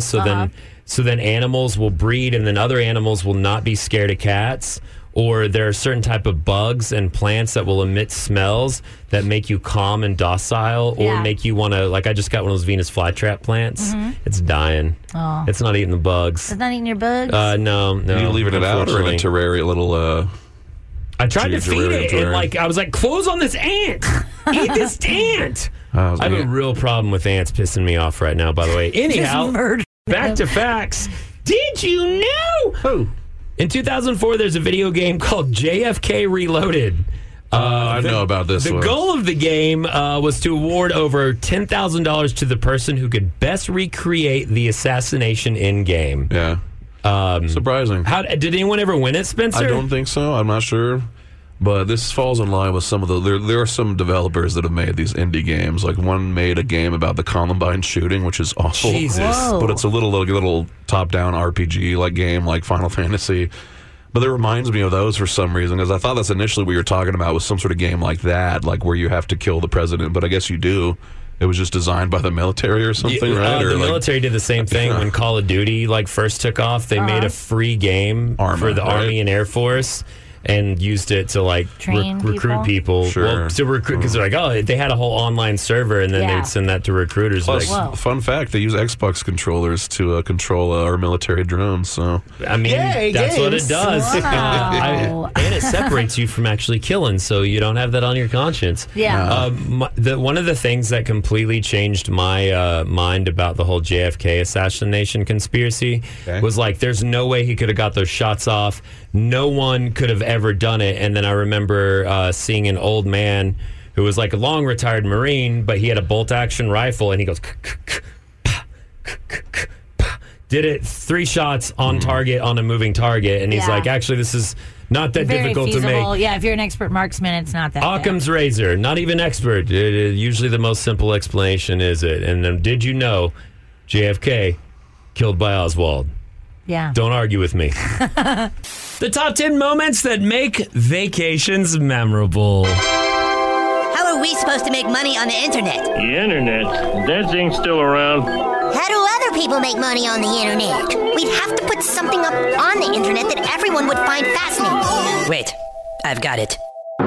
C: So then animals will breed, and then other animals will not be scared of cats. Or there are certain type of bugs and plants that will emit smells that make you calm and docile, or make you want to. Like I just got one of those Venus flytrap plants. It's dying.
N: Oh.
C: It's not eating the bugs.
N: It's not eating your bugs?
C: No.
D: Are you leaving it out or in a terrarium, little...
C: I tried to
D: your
C: feed
D: terrarium
C: it, and I was like, close on this ant. Eat this ant. I have a real problem with ants pissing me off right now, by the way. Anyhow, back to facts. Did you know? In 2004, there's a video game called JFK Reloaded.
D: I know about this
C: The
D: one.
C: goal of the game was to award over $10,000 to the person who could best recreate the assassination in game.
D: Yeah. Surprising.
C: Did anyone ever win it, Spencer?
D: I don't think so. I'm not sure. But this falls in line with some of the... There are some developers that have made these indie games. Like one made a game about the Columbine shooting, which is awful.
C: Jesus. Whoa.
D: But it's a little top-down RPG like game like Final Fantasy. But that reminds me of those for some reason, because I thought that's initially what you were talking about was some sort of game like that, like where you have to kill the president. But I guess you do. It was just designed by the military or something, right?
C: The military did the same thing when Call of Duty first took off. They made a free game for the Army and Air Force and used it to
N: Train
C: recruit people.
D: Sure.
C: Well, to recruit because they're like, they had a whole online server, and then they'd send that to recruiters.
D: Plus, fun fact, they use Xbox controllers to control our military drones. So
C: I mean, that's what it does.
N: Wow.
C: And it separates you from actually killing, so you don't have that on your conscience.
N: Yeah.
C: One of the things that completely changed my mind about the whole JFK assassination conspiracy was there's no way he could have got those shots off. No one could have ever done it. And then I remember seeing an old man who was like a long retired Marine, but he had a bolt action rifle, and he goes, did it 3 shots on target on a moving target, and he's like, actually, this is not that
N: Very
C: difficult
N: feasible.
C: to make.
N: Yeah, if you're an expert marksman, it's not that bad.
C: Occam's razor, not even expert. Usually the most simple explanation is it. And then, did you know JFK killed by Oswald?
N: Yeah.
C: Don't argue with me. The top 10 moments that make vacations memorable.
P: How are we supposed to make money on the internet?
Q: The internet? That thing's still around.
P: How do other people make money on the internet? We'd have to put something up on the internet that everyone would find fascinating.
R: Wait, I've got it.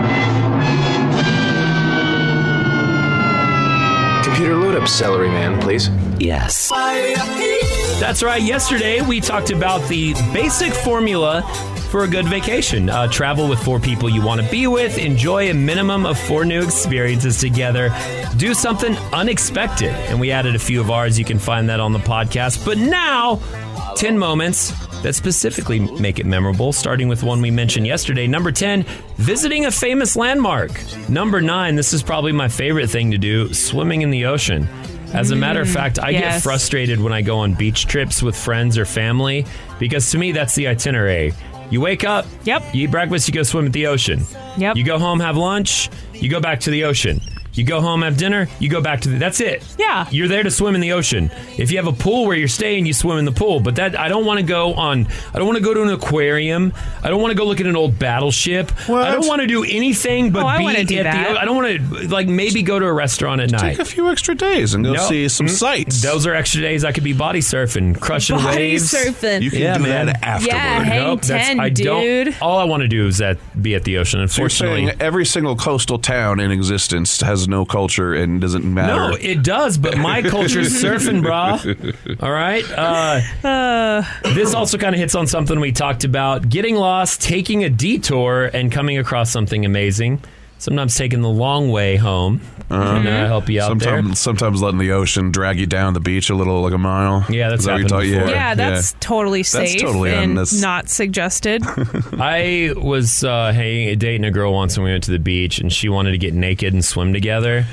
S: Computer load up Celery Man, please.
R: Yes.
C: That's right. Yesterday, we talked about the basic formula for a good vacation. Travel with 4 people you want to be with. Enjoy a minimum of 4 new experiences together. Do something unexpected. And we added a few of ours. You can find that on the podcast. But now, 10 moments that specifically make it memorable, starting with one we mentioned yesterday. Number 10, visiting a famous landmark. Number 9, this is probably my favorite thing to do, swimming in the ocean. As a matter of fact, I get frustrated when I go on beach trips with friends or family, because to me, that's the itinerary. You wake up, you eat breakfast, you go swim at the ocean. You go home, have lunch, you go back to the ocean. You go home, have dinner, you go back to that's it.
B: Yeah.
C: You're there to swim in the ocean. If you have a pool where you're staying, you swim in the pool. But I don't want to go to an aquarium. I don't want to go look at an old battleship. I don't want to do anything but be at the I don't want to maybe go to a restaurant at night.
D: Take a few extra days and go see some sights.
C: Those are extra days. I could be body surfing, crushing waves.
B: Surfing.
D: You can do that afterward.
B: Yeah, hang 10, dude.
C: All I want to do is be at the ocean. Unfortunately,
D: so you're saying every single coastal town in existence has no culture and doesn't matter.
C: No, it does, but my culture's surfing, brah. All right? This also kind of hits on something we talked about. Getting lost, taking a detour, and coming across something amazing. Sometimes taking the long way home. Can help you out there.
D: Sometimes letting the ocean drag you down the beach a little, like a mile.
C: Yeah, that's happened before.
B: Yeah, that's totally safe and not suggested.
C: I was dating a girl once, and we went to the beach, and she wanted to get naked and swim together.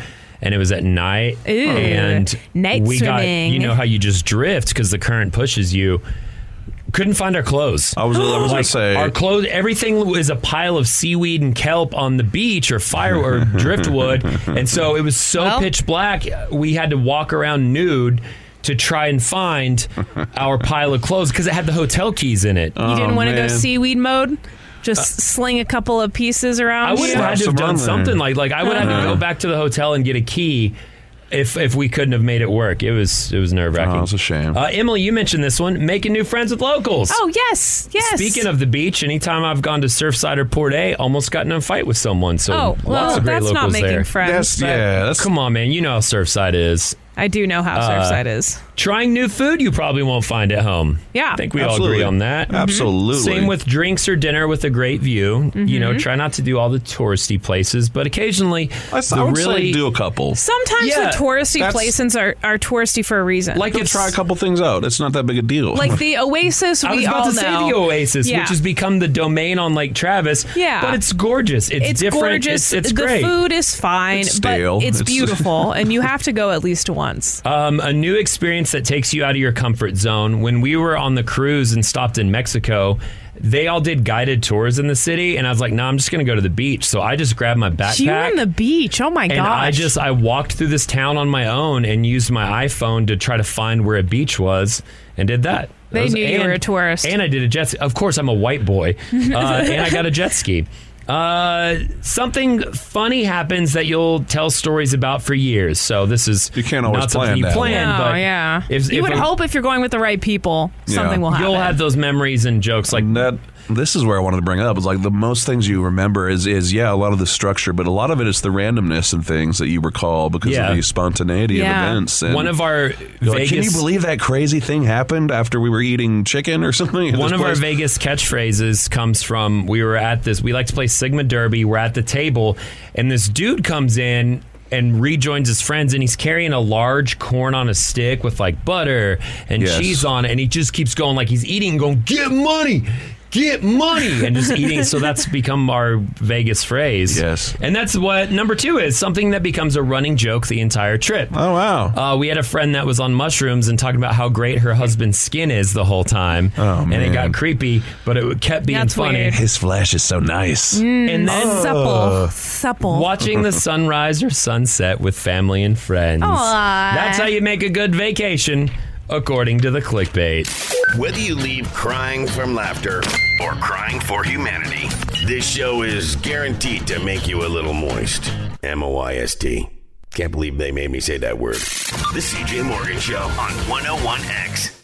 C: and it was at night.
B: Ooh,
C: and
B: night
C: we
B: swimming.
C: got, you know how you just drift because the current pushes you. Couldn't find our clothes.
D: I was going to say
C: our clothes. Everything was a pile of seaweed and kelp on the beach, or fire, or driftwood, and so it was so pitch black. We had to walk around nude to try and find our pile of clothes because it had the hotel keys in it.
B: You didn't want to go seaweed mode? Just sling a couple of pieces around.
C: I would have had to have done something like I would have had to go back to the hotel and get a key. If we couldn't have made it work, it was nerve-wracking.
D: Oh, it's a shame.
C: Emily, you mentioned this one, making new friends with locals.
B: Oh, yes.
C: Speaking of the beach, anytime I've gone to Surfside or Port A, almost gotten in a fight with someone. So lots of great
B: that's
C: locals
B: not making
C: there.
B: friends.
C: Come on, man. You know how Surfside is.
B: I do know how Surfside is.
C: Trying new food you probably won't find at home.
B: Yeah.
C: I think we all agree on that.
D: Absolutely.
C: Same with drinks or dinner with a great view. You know, try not to do all the touristy places, but occasionally
D: I would say do a couple.
B: Sometimes the touristy places are touristy for a reason.
D: Like try a couple things out. It's not that big a deal.
B: Like the Oasis,
C: I was about to say the Oasis, which has become the domain on Lake Travis.
B: Yeah.
C: But it's gorgeous. It's different.
B: Gorgeous.
C: It's great.
B: The food is fine,
D: It's stale.
B: but it's beautiful, and you have to go at least once.
C: A new experience that takes you out of your comfort zone. When we were on the cruise and stopped in Mexico, they all did guided tours in the city, and I was like, no, I'm just going to go to the beach. So I just grabbed my backpack.
B: You on the beach. Oh, my gosh.
C: And I walked through this town on my own and used my iPhone to try to find where a beach was and did that.
B: They knew you were a tourist.
C: And I did a jet ski. Of course, I'm a white boy. And I got a jet ski. Something funny happens that you'll tell stories about for years. So this is
D: you can't always
C: not something you plan, but
B: yeah. You would hope if you're going with the right people, something will happen.
C: You'll have those memories and jokes like
D: that. This is where I wanted to bring up. It's like the most things you remember is a lot of the structure, but a lot of it is the randomness and things that you recall because of the spontaneity of events. And
C: one of our Vegas,
D: can you believe that crazy thing happened after we were eating chicken or something?
C: One of our Vegas catchphrases comes from we like to play Sigma Derby. We're at the table, and this dude comes in and rejoins his friends, and he's carrying a large corn on a stick with like butter and cheese on it, and he just keeps going like he's eating, going, get money, and just eating. So that's become our Vegas phrase.
D: Yes.
C: And that's what number 2 is, something that becomes a running joke the entire trip.
D: Oh, wow.
C: We had a friend that was on mushrooms and talking about how great her husband's skin is the whole time.
D: Oh, man.
C: And it got creepy, but it kept being funny.
B: Weird.
D: His flesh is so nice.
C: And then
B: supple.
C: Watching the sunrise or sunset with family and friends.
B: Aww.
C: That's how you make a good vacation, according to the clickbait.
F: Whether you leave crying from laughter or crying for humanity, this show is guaranteed to make you a little moist. MOIST. Can't believe they made me say that word. The CJ Morgan Show on 101X.